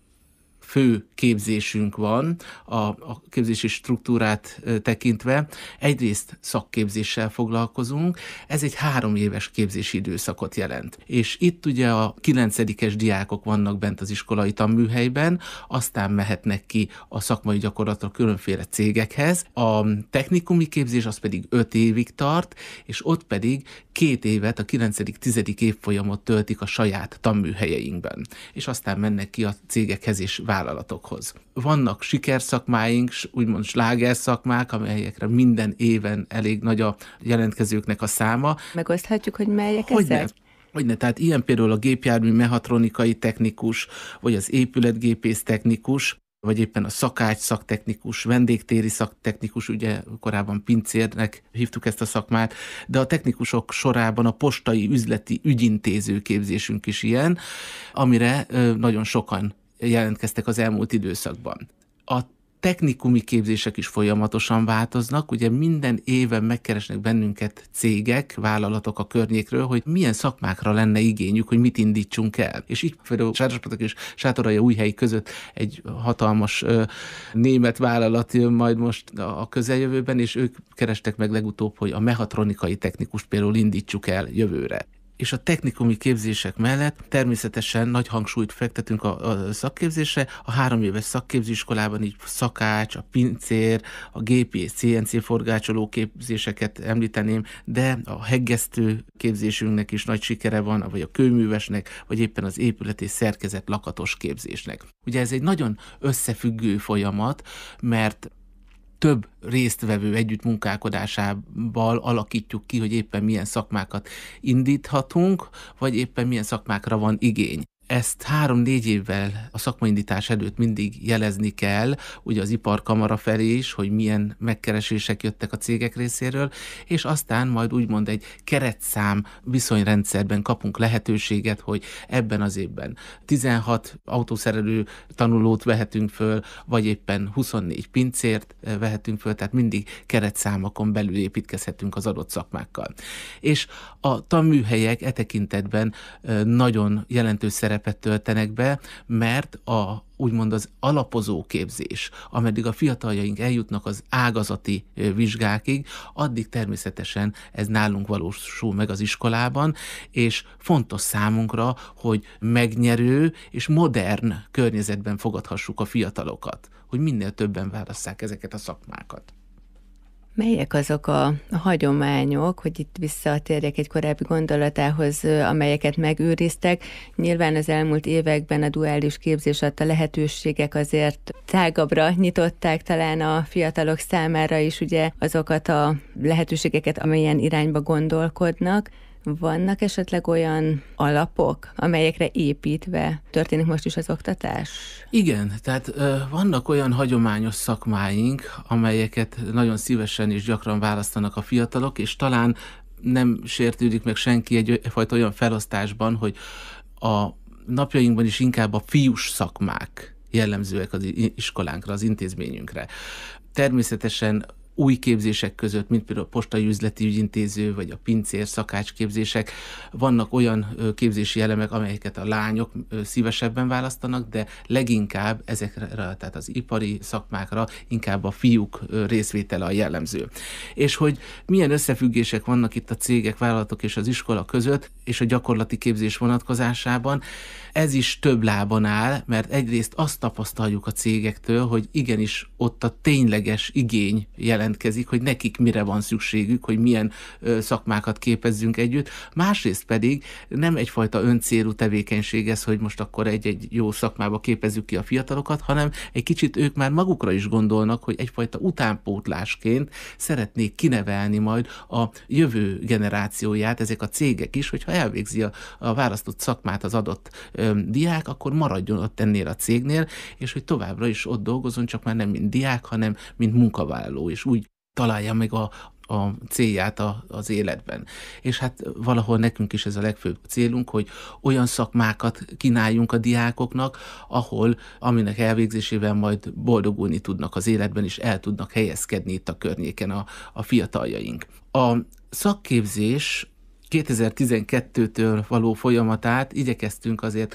[SPEAKER 5] fő képzésünk van a, a képzési struktúrát tekintve. Egyrészt szakképzéssel foglalkozunk, ez egy három éves képzési időszakot jelent. És itt ugye a kilencedikes diákok vannak bent az iskolai tanműhelyben, aztán mehetnek ki a szakmai gyakorlatra különféle cégekhez. A technikumi képzés az pedig öt évig tart, és ott pedig két évet, a kilencedik-tizedik évfolyamot töltik a saját tanműhelyeinkben. És aztán mennek ki a cégekhez és vállalatokhoz. Vannak sikerszakmáink, úgymond slágerszakmák, amelyekre minden éven elég nagy a jelentkezőknek a száma.
[SPEAKER 10] Megoszthatjuk, hogy melyek
[SPEAKER 5] Hogyne.
[SPEAKER 10] ezek?
[SPEAKER 5] Hogyne, tehát ilyen például a gépjármű mehatronikai technikus, vagy az épületgépész technikus, vagy éppen a szakács szaktechnikus, vendégtéri szaktechnikus, ugye korábban pincérnek hívtuk ezt a szakmát, de a technikusok sorában a postai üzleti ügyintéző képzésünk is ilyen, amire nagyon sokan jelentkeztek az elmúlt időszakban. A technikumi képzések is folyamatosan változnak, ugye minden éven megkeresnek bennünket cégek, vállalatok a környékről, hogy milyen szakmákra lenne igényük, hogy mit indítsunk el. És így például Sárospatak és Sátoraljaújhely között egy hatalmas ö, német vállalat jön majd most a közeljövőben, és ők kerestek meg legutóbb, hogy a mechatronikai technikust például indítsuk el jövőre. És a technikumi képzések mellett természetesen nagy hangsúlyt fektetünk a, a szakképzésre. A három éves szakképzőiskolában így szakács, a pincér, a gépi és cé en cé forgácsoló képzéseket említeném, de a heggesztő képzésünknek is nagy sikere van, vagy a kőművesnek, vagy éppen az épület és szerkezet lakatos képzésnek. Ugye ez egy nagyon összefüggő folyamat, mert több résztvevő együttmunkálkodásával alakítjuk ki, hogy éppen milyen szakmákat indíthatunk, vagy éppen milyen szakmákra van igény. Ezt három-négy évvel a szakmaindítás előtt mindig jelezni kell, ugye az iparkamara felé is, hogy milyen megkeresések jöttek a cégek részéről, és aztán majd úgymond egy keretszám viszonyrendszerben kapunk lehetőséget, hogy ebben az évben tizenhat autószerelő tanulót vehetünk föl, vagy éppen huszonnégy pincért vehetünk föl, tehát mindig keretszámokon belül építkezhetünk az adott szakmákkal. És a tanműhelyek e tekintetben nagyon jelentős szerep töltenek be, mert a, úgymond az alapozó képzés, ameddig a fiataljaink eljutnak az ágazati vizsgákig, addig természetesen ez nálunk valósul meg az iskolában, és fontos számunkra, hogy megnyerő és modern környezetben fogadhassuk a fiatalokat, hogy minél többen válasszák ezeket a szakmákat.
[SPEAKER 10] Melyek azok a hagyományok, hogy itt visszatérjek egy korábbi gondolatához, amelyeket megőriztek? Nyilván az elmúlt években a duális képzés adta lehetőségek azért tágabbra nyitották talán a fiatalok számára is ugye azokat a lehetőségeket, amelyen irányba gondolkodnak. Vannak esetleg olyan alapok, amelyekre építve történik most is az oktatás?
[SPEAKER 5] Igen, tehát ö, vannak olyan hagyományos szakmáink, amelyeket nagyon szívesen és gyakran választanak a fiatalok, és talán nem sértődik meg senki egyfajta olyan felosztásban, hogy a napjainkban is inkább a fiús szakmák jellemzőek az iskolánkra, az intézményünkre. Természetesen új képzések között, mint például a postai üzleti ügyintéző, vagy a pincér szakácsképzések, vannak olyan képzési elemek, amelyeket a lányok szívesebben választanak, de leginkább ezekre, tehát az ipari szakmákra inkább a fiúk részvétele a jellemző. És hogy milyen összefüggések vannak itt a cégek, vállalatok és az iskola között, és a gyakorlati képzés vonatkozásában, ez is több lábon áll, mert egyrészt azt tapasztaljuk a cégektől, hogy igenis ott a tényleges igény jelentkezik, hogy nekik mire van szükségük, hogy milyen ö, szakmákat képezzünk együtt. Másrészt pedig nem egyfajta öncélú tevékenység ez, hogy most akkor egy-egy jó szakmába képezzük ki a fiatalokat, hanem egy kicsit ők már magukra is gondolnak, hogy egyfajta utánpótlásként szeretnék kinevelni majd a jövő generációját, ezek a cégek is, hogyha elvégzi a, a választott szakmát az adott ö, diák, akkor maradjon ott ennél a cégnél, és hogy továbbra is ott dolgozzon, csak már nem mint diák, hanem mint munkavállaló, és úgy találja meg a, a célját a, az életben. És hát valahol nekünk is ez a legfőbb célunk, hogy olyan szakmákat kínáljunk a diákoknak, ahol, aminek elvégzésével majd boldogulni tudnak az életben, és el tudnak helyezkedni itt a környéken a, a fiataljaink. A szakképzés kétezer-tizenkettőtől való folyamatát igyekeztünk azért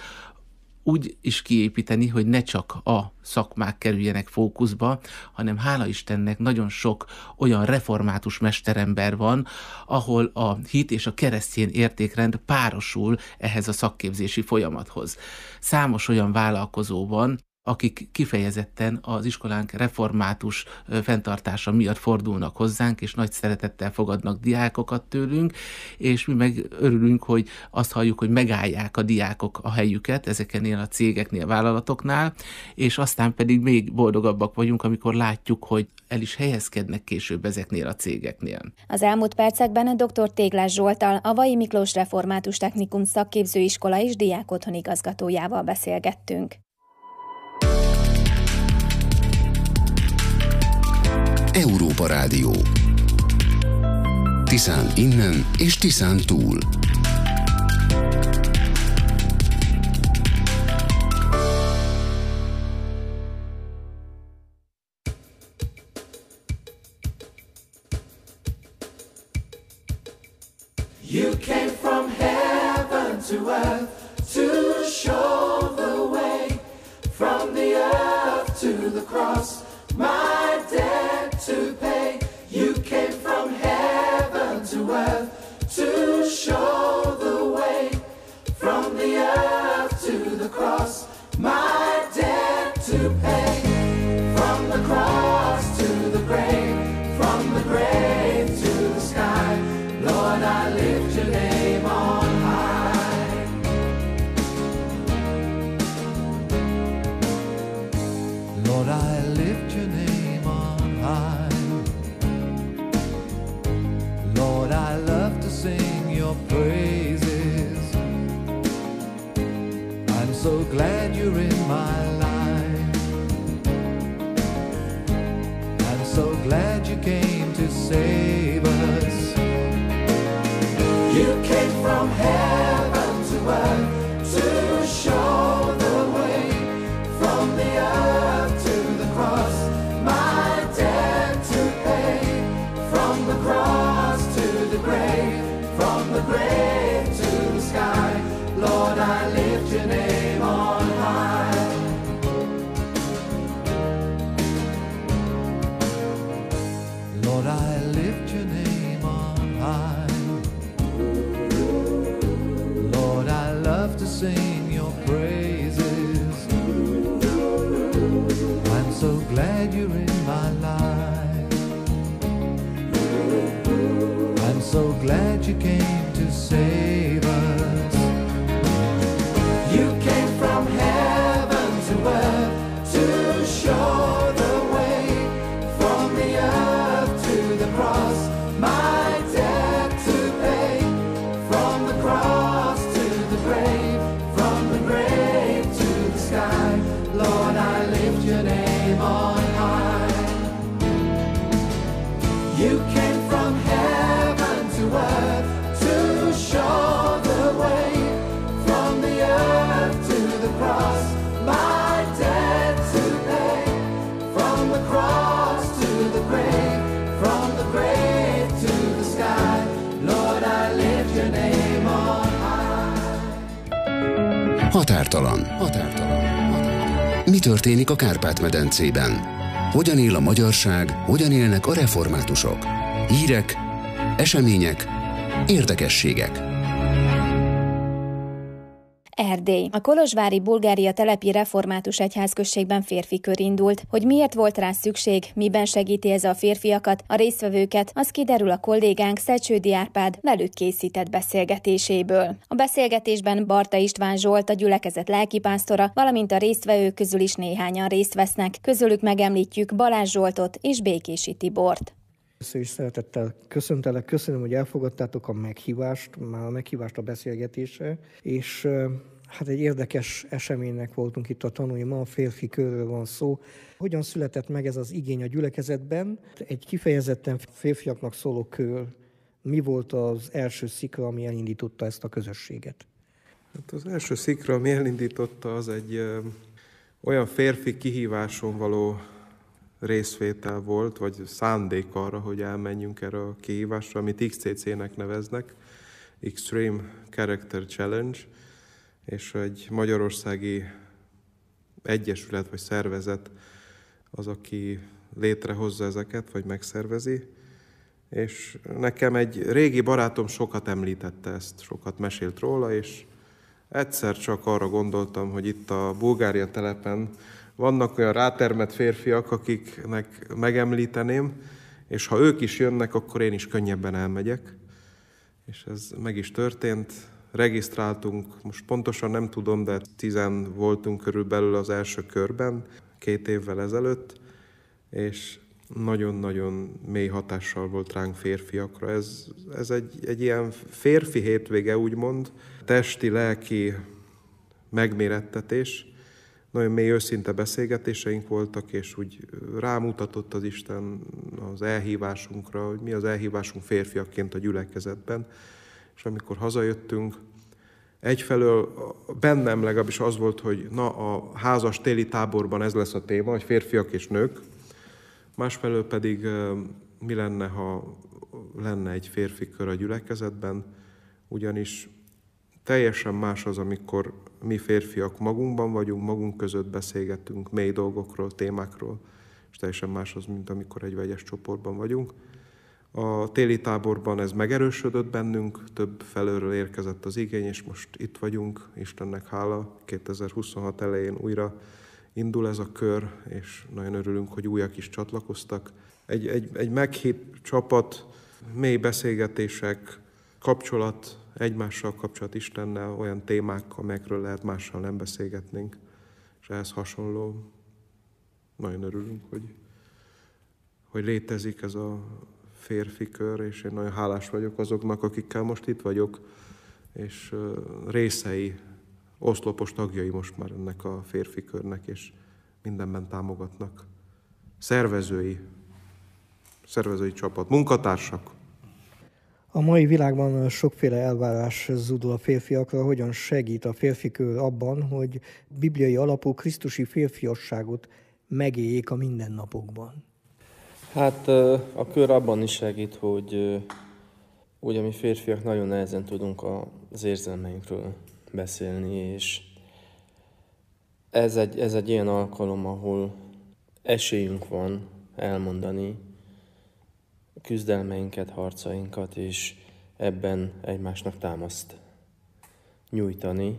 [SPEAKER 5] úgy is kiépíteni, hogy ne csak a szakmák kerüljenek fókuszba, hanem hála Istennek nagyon sok olyan református mesterember van, ahol a hit és a keresztény értékrend párosul ehhez a szakképzési folyamathoz. Számos olyan vállalkozó van, akik kifejezetten az iskolánk református fenntartása miatt fordulnak hozzánk, és nagy szeretettel fogadnak diákokat tőlünk, és mi meg örülünk, hogy azt halljuk, hogy megállják a diákok a helyüket ezeknél a cégeknél, vállalatoknál, és aztán pedig még boldogabbak vagyunk, amikor látjuk, hogy el is helyezkednek később ezeknél a cégeknél.
[SPEAKER 3] Az elmúlt percekben dr. Téglás Zsolttal, a Vay Miklós Református Technikum szakképzőiskola és diákotthon igazgatójával beszélgettünk.
[SPEAKER 1] Európa Rádió. Tiszán innen és Tiszán túl.
[SPEAKER 11] You came from heaven to earth to show the way. From the earth to the cross, my debt to pay. You came from heaven to earth to show the way. From the earth to the cross, my debt to pay. From the cross to the grave, from the grave to the sky, Lord, I lift your name on high. Lord, I lift your name on high. Lord, I love to sing your praises. I'm so glad you're in my life. I'm so glad you came to save us. You came from heaven to earth to show the way. From the earth to the cross, my debt to pay. From the cross to the grave, from the grave to the sky, Lord, I lift your name on high. Lord, I lift your name on high. Lord, I love to sing your praises. I'm so glad you're in my life. I'm so glad you came to save us. You came from heaven to earth to show the way. From the earth to the cross, my debt to pay. From the cross to the grave, from the grave to the sky, Lord, I lift your name on high. You came from heaven to earth to show the way. From the earth to the cross, my debt to pay. From the cross to the grave, from the grave to the sky, Lord, I lift your name on high.
[SPEAKER 1] Határtalan. Határtalan. Mi történik a Kárpát-medencében? Hogyan él a magyarság, hogyan élnek a reformátusok? Hírek, események, érdekességek.
[SPEAKER 3] Erdély. A kolozsvári Bulgária telepi református egyházközségben férfi kör indult. Hogy miért volt rá szükség, miben segíti ez a férfiakat, a résztvevőket, az kiderül a kollégánk Szecsődi Árpád velük készített beszélgetéséből. A beszélgetésben Barta István Zsolt, a gyülekezet lelkipásztora, valamint a résztvevők közül is néhányan részt vesznek. Közülük megemlítjük Balázs Zsoltot és Békési Tibort.
[SPEAKER 12] Először is szeretettel köszöntelek, köszönöm, hogy elfogadtátok a meghívást, már a meghívást a beszélgetésre, és hát egy érdekes eseménynek voltunk itt a tanúi, ma a férfi körről van szó. Hogyan született meg ez az igény a gyülekezetben? Egy kifejezetten férfiaknak szóló kör. Mi volt az első szikra, ami elindította ezt a közösséget?
[SPEAKER 6] Hát az első szikra, ami elindította, az egy ö, olyan férfi kihíváson való részvétel volt, vagy szándék arra, hogy elmenjünk erre a kihívásra, amit iksz cé cé-nek neveznek, Extreme Character Challenge, és egy magyarországi egyesület vagy szervezet az, aki létrehozza ezeket, vagy megszervezi. És nekem egy régi barátom sokat említette ezt, sokat mesélt róla, és egyszer csak arra gondoltam, hogy itt a Bulgária telepen vannak olyan rátermett férfiak, akiknek megemlíteném, és ha ők is jönnek, akkor én is könnyebben elmegyek. És ez meg is történt. Regisztráltunk, most pontosan nem tudom, de tizen voltunk körülbelül az első körben, két évvel ezelőtt, és nagyon-nagyon mély hatással volt ránk férfiakra. Ez, ez egy, egy ilyen férfi hétvége, úgymond, testi, lelki megmérettetés. Nagyon mély, őszinte beszélgetéseink voltak, és úgy rámutatott az Isten az elhívásunkra, hogy mi az elhívásunk férfiakként a gyülekezetben. És amikor hazajöttünk, egyfelől bennem legalábbis az volt, hogy na, a házas téli táborban ez lesz a téma, hogy férfiak és nők. Másfelől pedig mi lenne, ha lenne egy férfi kör a gyülekezetben, ugyanis teljesen más az, amikor mi férfiak magunkban vagyunk, magunk között beszélgetünk mély dolgokról, témákról, és teljesen más az, mint amikor egy vegyes csoportban vagyunk. A téli táborban ez megerősödött bennünk, több felőről érkezett az igény, és most itt vagyunk, Istennek hála, kétezer-huszonhat elején újra indul ez a kör, és nagyon örülünk, hogy újak is csatlakoztak. Egy, egy, egy meghitt csapat, mély beszélgetések, kapcsolat, egymással kapcsolat Istennel, olyan témák, amelyekről lehet mással nem beszélgetnénk, és ehhez hasonló. Nagyon örülünk, hogy, hogy létezik ez a férfi kör, és én nagyon hálás vagyok azoknak, akikkel most itt vagyok, és részei, oszlopos tagjai most már ennek a férfi körnek, és mindenben támogatnak. Szervezői, szervezői csapat, munkatársak.
[SPEAKER 12] A mai világban sokféle elvárás zúdul a férfiakra. Hogyan segít a férfi kör abban, hogy bibliai alapú krisztusi férfiasságot megéljék a mindennapokban?
[SPEAKER 13] Hát a kör abban is segít, hogy ugye mi férfiak nagyon nehezen tudunk az érzelmeinkről beszélni, és ez egy, ez egy ilyen alkalom, ahol esélyünk van elmondani küzdelmeinket, harcainkat, és ebben egymásnak támaszt nyújtani,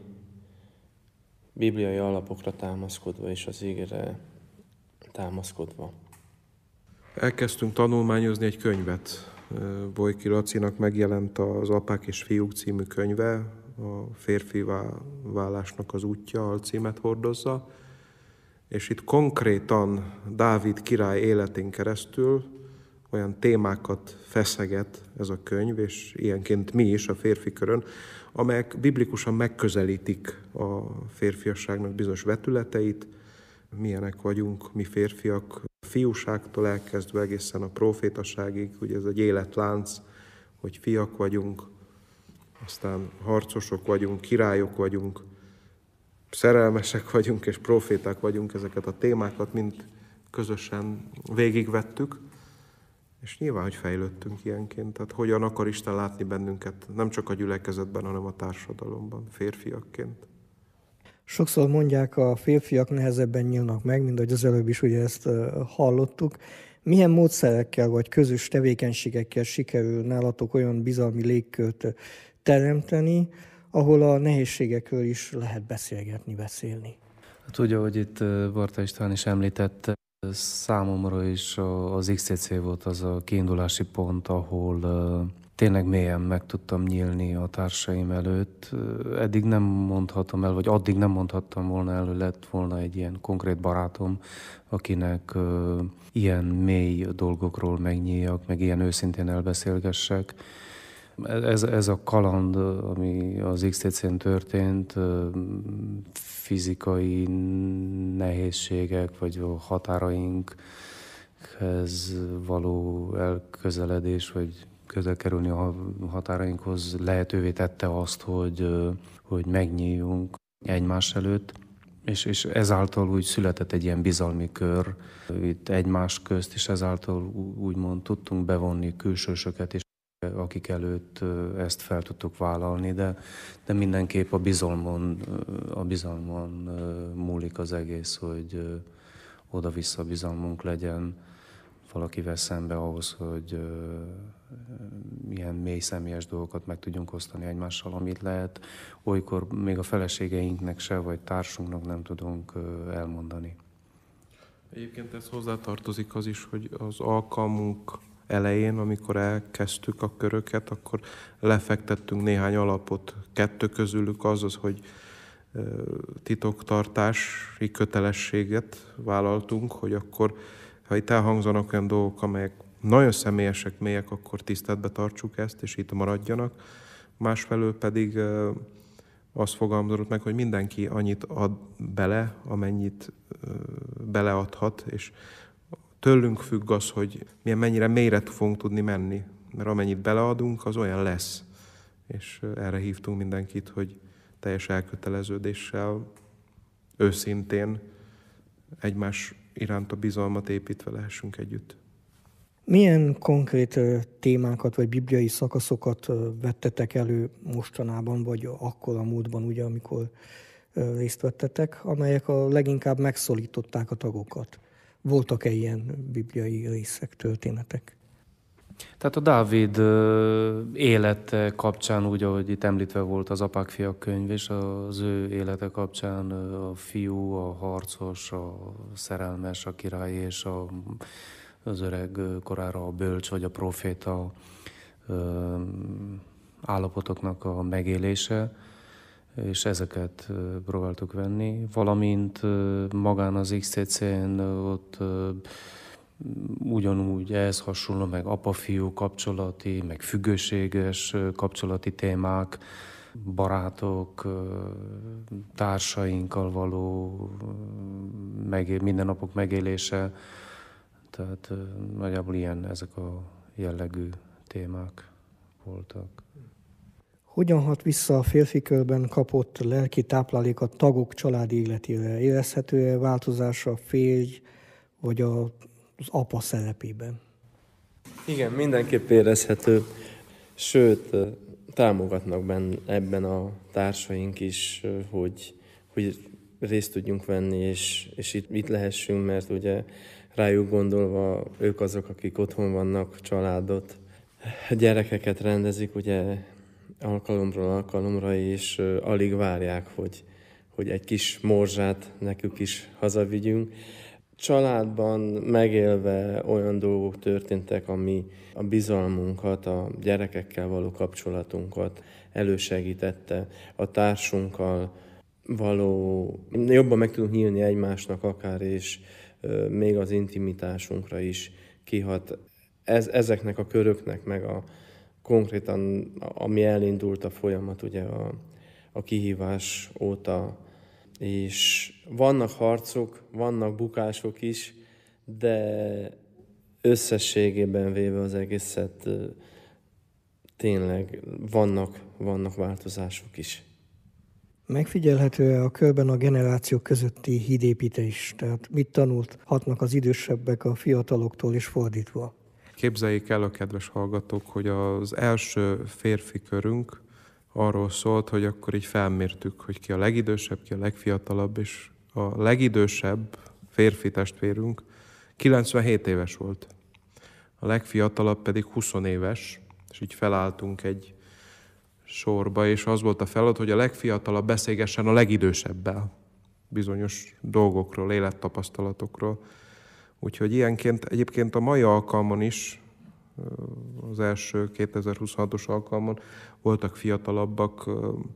[SPEAKER 13] bibliai alapokra támaszkodva és az ígére támaszkodva.
[SPEAKER 6] Elkezdtünk tanulmányozni egy könyvet. Bojki Lacinak megjelent az Apák és Fiúk című könyve, a férfivá válásnak az útja alcímet hordozza, és itt konkrétan Dávid király életén keresztül olyan témákat feszeget ez a könyv, és ilyenként mi is a férfi körön, amelyek biblikusan megközelítik a férfiasságnak bizonyos vetületeit, milyenek vagyunk mi férfiak, fiúságtól elkezdve egészen a profétaságig, ugye ez egy életlánc, hogy fiak vagyunk, aztán harcosok vagyunk, királyok vagyunk, szerelmesek vagyunk és proféták vagyunk, ezeket a témákat mind közösen végigvettük, és nyilván, hogy fejlődtünk ilyenként, tehát hogyan akar Isten látni bennünket, nem csak a gyülekezetben, hanem a társadalomban, férfiakként.
[SPEAKER 12] Sokszor mondják, a férfiak nehezebben nyílnak meg, mint ahogy az előbb is ugye ezt hallottuk. Milyen módszerekkel vagy közös tevékenységekkel sikerül nálatok olyan bizalmi légkört teremteni, ahol a nehézségekről is lehet beszélgetni, beszélni?
[SPEAKER 14] Hát ugye, hogy itt Barta István is említette, számomra is az iksz cé cé volt az a kiindulási pont, ahol tényleg mélyen meg tudtam nyílni a társaim előtt. Eddig nem mondhatom el, vagy addig nem mondhattam volna el, hogy lett volna egy ilyen konkrét barátom, akinek uh, ilyen mély dolgokról megnyíljak, meg ilyen őszintén elbeszélgessek. Ez, ez a kaland, ami az iksz cé cén történt, uh, fizikai nehézségek, vagy a határainkhez való elközeledés, vagy közel kerülni a határainkhoz lehetővé tette azt, hogy, hogy megnyíljunk egymás előtt, és, és ezáltal úgy született egy ilyen bizalmi kör itt egymás közt, és ezáltal úgymond tudtunk bevonni külsősöket, és akik előtt ezt fel tudtuk vállalni, de, de mindenképp a bizalmon, a bizalmon múlik az egész, hogy oda-vissza bizalmunk legyen valakivel szembe ahhoz, hogy uh, ilyen mély személyes dolgokat meg tudjunk osztani egymással, amit lehet. Olykor még a feleségeinknek se, vagy társunknak nem tudunk uh, elmondani.
[SPEAKER 6] Egyébként ez hozzátartozik az is, hogy az alkalmunk elején, amikor elkezdtük a köröket, akkor lefektettünk néhány alapot. Kettő közülük az az, hogy uh, titoktartási kötelességet vállaltunk, hogy akkor ha itt elhangzanak olyan dolgok, amelyek nagyon személyesek, mélyek, akkor tiszteletbe tartsuk ezt, és itt maradjanak. Másfelől pedig azt fogalmazott meg, hogy mindenki annyit ad bele, amennyit beleadhat, és tőlünk függ az, hogy milyen mennyire mélyre fogunk tudni menni, mert amennyit beleadunk, az olyan lesz. És erre hívtunk mindenkit, hogy teljes elköteleződéssel, őszintén egymás iránt a bizalmat építve lehessünk együtt.
[SPEAKER 12] Milyen konkrét témákat vagy bibliai szakaszokat vettetek elő mostanában, vagy akkor a múltban, ugye, amikor részt vettetek, amelyek a leginkább megszólították a tagokat? Voltak-e ilyen bibliai részek, történetek?
[SPEAKER 14] Tehát a Dávid élete kapcsán, úgy, ahogy itt említve volt az Apák, Fiak könyv, és az ő élete kapcsán a fiú, a harcos, a szerelmes, a király és a, az öreg korára a bölcs vagy a proféta állapotoknak a megélése, és ezeket próbáltuk venni, valamint magán az iksz cé cén ott ugyanúgy ehhez hasonló, meg apa-fiú kapcsolati, meg függőséges kapcsolati témák, barátok, társainkkal való meg, mindennapok megélése, tehát nagyjából ilyen ezek a jellegű témák voltak.
[SPEAKER 12] Hogyan hat vissza a férfi körben kapott lelki táplálék a tagok családi életére? Érezhető-e változás a férj vagy a, az apa szerepében?
[SPEAKER 13] Igen, mindenképp érezhető. Sőt, támogatnak benne, ebben a társaink is, hogy, hogy részt tudjunk venni, és, és itt, itt lehessünk, mert ugye rájuk gondolva ők azok, akik otthon vannak, családot, gyerekeket rendezik, ugye alkalomról alkalomra, és alig várják, hogy, hogy egy kis morzsát nekük is hazavigyünk. Családban megélve olyan dolgok történtek, ami a bizalmunkat, a gyerekekkel való kapcsolatunkat elősegítette, a társunkkal való, jobban meg tudunk nyílni egymásnak akár, és még az intimitásunkra is kihat. Ez, ezeknek a köröknek, meg a konkrétan, ami elindult a folyamat ugye a, a kihívás óta, és vannak harcok, vannak bukások is, de összességében véve az egészet tényleg vannak, vannak változások is.
[SPEAKER 12] Megfigyelhető a körben a generációk közötti hídépítés? Tehát mit tanulhatnak az idősebbek a fiataloktól és fordítva?
[SPEAKER 6] Képzeljék el a kedves hallgatók, hogy az első férfi körünk arról szólt, hogy akkor így felmértük, hogy ki a legidősebb, ki a legfiatalabb, és a legidősebb férfi testvérünk kilencvenhét éves volt. A legfiatalabb pedig húsz éves, és így felálltunk egy sorba, és az volt a feladat, hogy a legfiatalabb beszélgessen a legidősebbel bizonyos dolgokról, élettapasztalatokról. Úgyhogy ilyenként egyébként a mai alkalmon is, az első kétezer-huszonhatos alkalmon voltak fiatalabbak,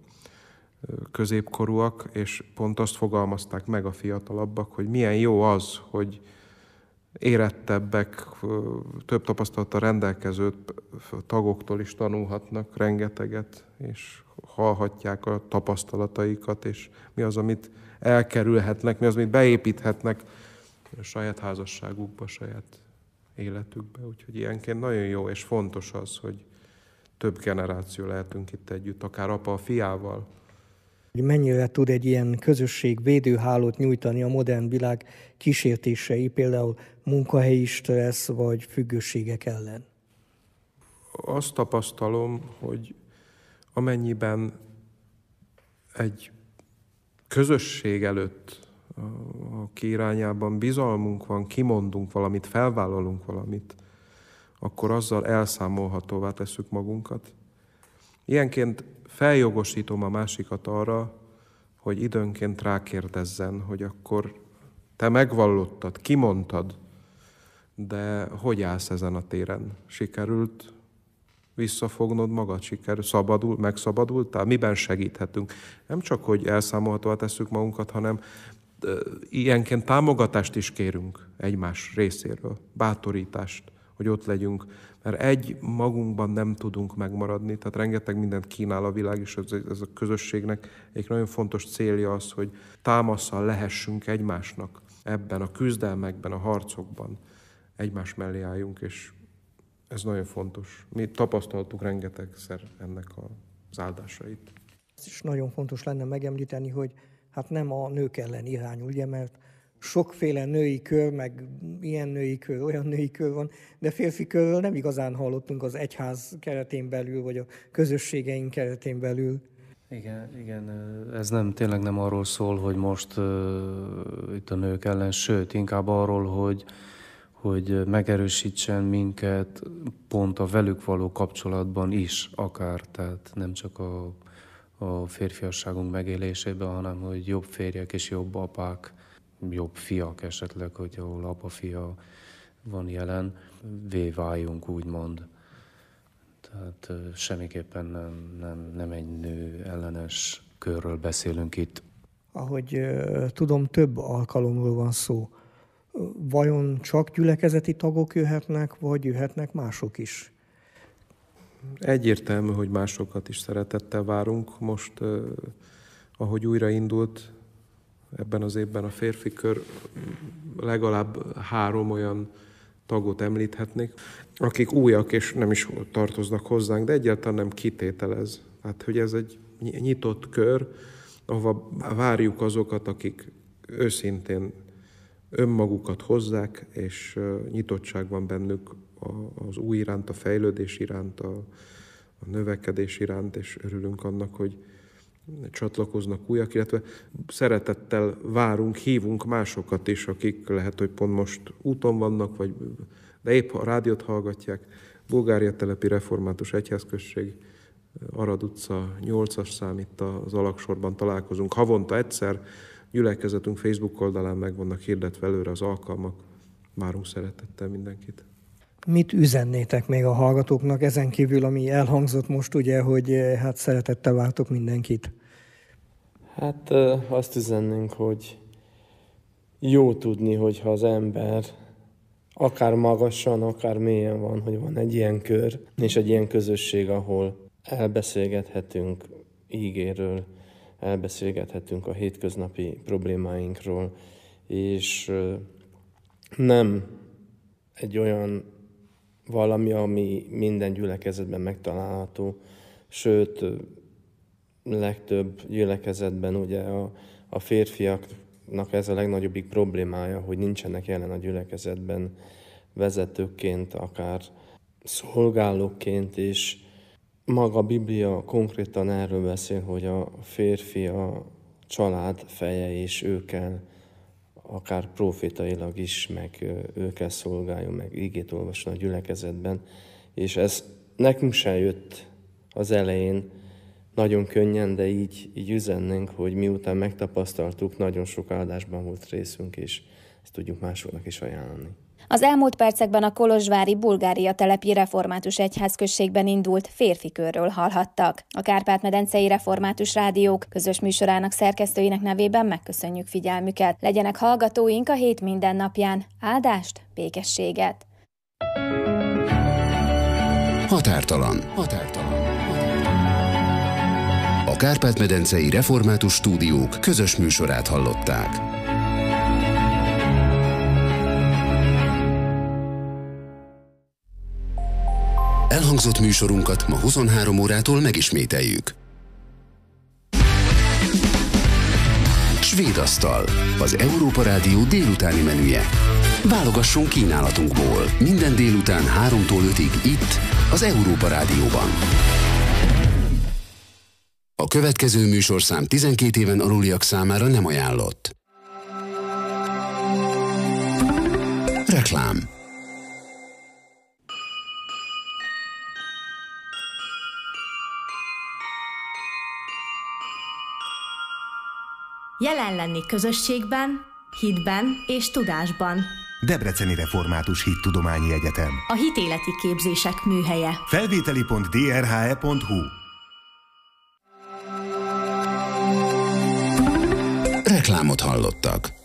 [SPEAKER 6] középkorúak, és pont azt fogalmazták meg a fiatalabbak, hogy milyen jó az, hogy érettebbek, több tapasztalattal rendelkező tagoktól is tanulhatnak rengeteget, és hallhatják a tapasztalataikat, és mi az, amit elkerülhetnek, mi az, amit beépíthetnek a saját házasságukba, a saját életükbe. Úgyhogy ilyenként nagyon jó és fontos az, hogy több generáció lehetünk itt együtt, akár apa a fiával.
[SPEAKER 12] Mennyire tud egy ilyen közösség védőhálót nyújtani a modern világ kísértései, például munkahelyi stressz vagy függőségek ellen?
[SPEAKER 6] Azt tapasztalom, hogy amennyiben egy közösség előtt aki irányában bizalmunk van, kimondunk valamit, felvállalunk valamit, akkor azzal elszámolhatóvá tesszük magunkat. Ilyenként feljogosítom a másikat arra, hogy időnként rákérdezzen, hogy akkor te megvallottad, kimondtad, de hogy állsz ezen a téren? Sikerült visszafognod magad, sikerült, szabadul, megszabadultál? Miben segíthetünk? Nem csak, hogy elszámolhatóvá tesszük magunkat, hanem ilyenként támogatást is kérünk egymás részéről, bátorítást, hogy ott legyünk, mert egy magunkban nem tudunk megmaradni, tehát rengeteg mindent kínál a világ, és ez, ez a közösségnek egy nagyon fontos célja az, hogy támasszal lehessünk egymásnak ebben a küzdelmekben, a harcokban, egymás mellé álljunk, és ez nagyon fontos. Mi tapasztaltuk rengetegszer ennek az áldásait.
[SPEAKER 12] Ez is nagyon fontos lenne megemlíteni, hogy hát nem a nők ellen irányul, ugye, mert sokféle női kör, meg ilyen női kör, olyan női kör van, de férfi körről nem igazán hallottunk az egyház keretén belül, vagy a közösségeink keretén belül.
[SPEAKER 14] Igen, igen, ez nem tényleg nem arról szól, hogy most uh, itt a nők ellen, sőt, inkább arról, hogy, hogy megerősítsen minket pont a velük való kapcsolatban is, akár, tehát nem csak a, a férfiasságunk megélésében, hanem hogy jobb férjek és jobb apák, jobb fiak esetleg, hogy ahol apa-fia van jelen, vé váljunk, úgymond. Tehát semmiképpen nem, nem, nem egy nő ellenes körről beszélünk itt.
[SPEAKER 12] Ahogy uh, tudom, több alkalomról van szó. Vajon csak gyülekezeti tagok jöhetnek, vagy jöhetnek mások is?
[SPEAKER 6] Egyértelmű, hogy másokat is szeretettel várunk. Most, uh, ahogy újraindult ebben az évben a férfi kör, legalább három olyan tagot említhetnék, akik újak és nem is tartoznak hozzánk, de egyáltalán nem kitételez. Hát, hogy ez egy nyitott kör, ahova várjuk azokat, akik őszintén önmagukat hozzák, és nyitottság van bennük az új iránt, a fejlődés iránt, a, a növekedés iránt, és örülünk annak, hogy csatlakoznak újak, illetve szeretettel várunk, hívunk másokat is, akik lehet, hogy pont most úton vannak, vagy, de épp a rádiót hallgatják. Bulgária telepi református egyházközség, Arad utca nyolcas szám, itt az alagsorban találkozunk. Havonta egyszer, gyülekezetünk Facebook oldalán meg vannak hirdetve előre az alkalmak. Várunk szeretettel mindenkit.
[SPEAKER 12] Mit üzennétek még a hallgatóknak ezen kívül, ami elhangzott most, ugye, hogy hát szeretettel vártok mindenkit?
[SPEAKER 13] Hát azt üzennénk, hogy jó tudni, hogyha az ember akár magasan, akár mélyen van, hogy van egy ilyen kör, és egy ilyen közösség, ahol elbeszélgethetünk ígéről, elbeszélgethetünk a hétköznapi problémáinkról, és nem egy olyan valami, ami minden gyülekezetben megtalálható, sőt, legtöbb gyülekezetben ugye a, a férfiaknak ez a legnagyobbik problémája, hogy nincsenek jelen a gyülekezetben vezetőként, akár szolgálóként, és maga a Biblia konkrétan erről beszél, hogy a férfi a család feje, és ő kell akár profétailag is, meg ő kell szolgáljon, meg igét olvasson a gyülekezetben. És ez nekünk sem jött az elején nagyon könnyen, de így, így üzennénk, hogy miután megtapasztaltuk, nagyon sok áldásban volt részünk, és ezt tudjuk másoknak is ajánlani.
[SPEAKER 3] Az elmúlt percekben a kolozsvári Bulgária telepi református egyházközségben indult férfi körről hallhattak. A Kárpát-medencei Református Rádiók közös műsorának szerkesztőinek nevében megköszönjük figyelmüket. Legyenek hallgatóink a hét minden napján. Áldást, békességet!
[SPEAKER 1] Határtalan. Határtalan. A Kárpát-medencei Református Stúdiók közös műsorát hallották. Elhangzott műsorunkat ma huszonhárom órától megismételjük. Svédasztal, az Európa Rádió délutáni menüje. Válogassunk kínálatunkból. Minden délután háromtól ötig itt, az Európa Rádióban. A következő műsorszám tizenkét éven aluliak számára nem ajánlott. Reklám.
[SPEAKER 15] Jelen lenni közösségben, hitben és tudásban.
[SPEAKER 16] Debreceni Református Hittudományi Egyetem.
[SPEAKER 15] A hitéleti képzések műhelye.
[SPEAKER 16] Felvételi pont d r h e pont h u.
[SPEAKER 1] Reklámot hallottak.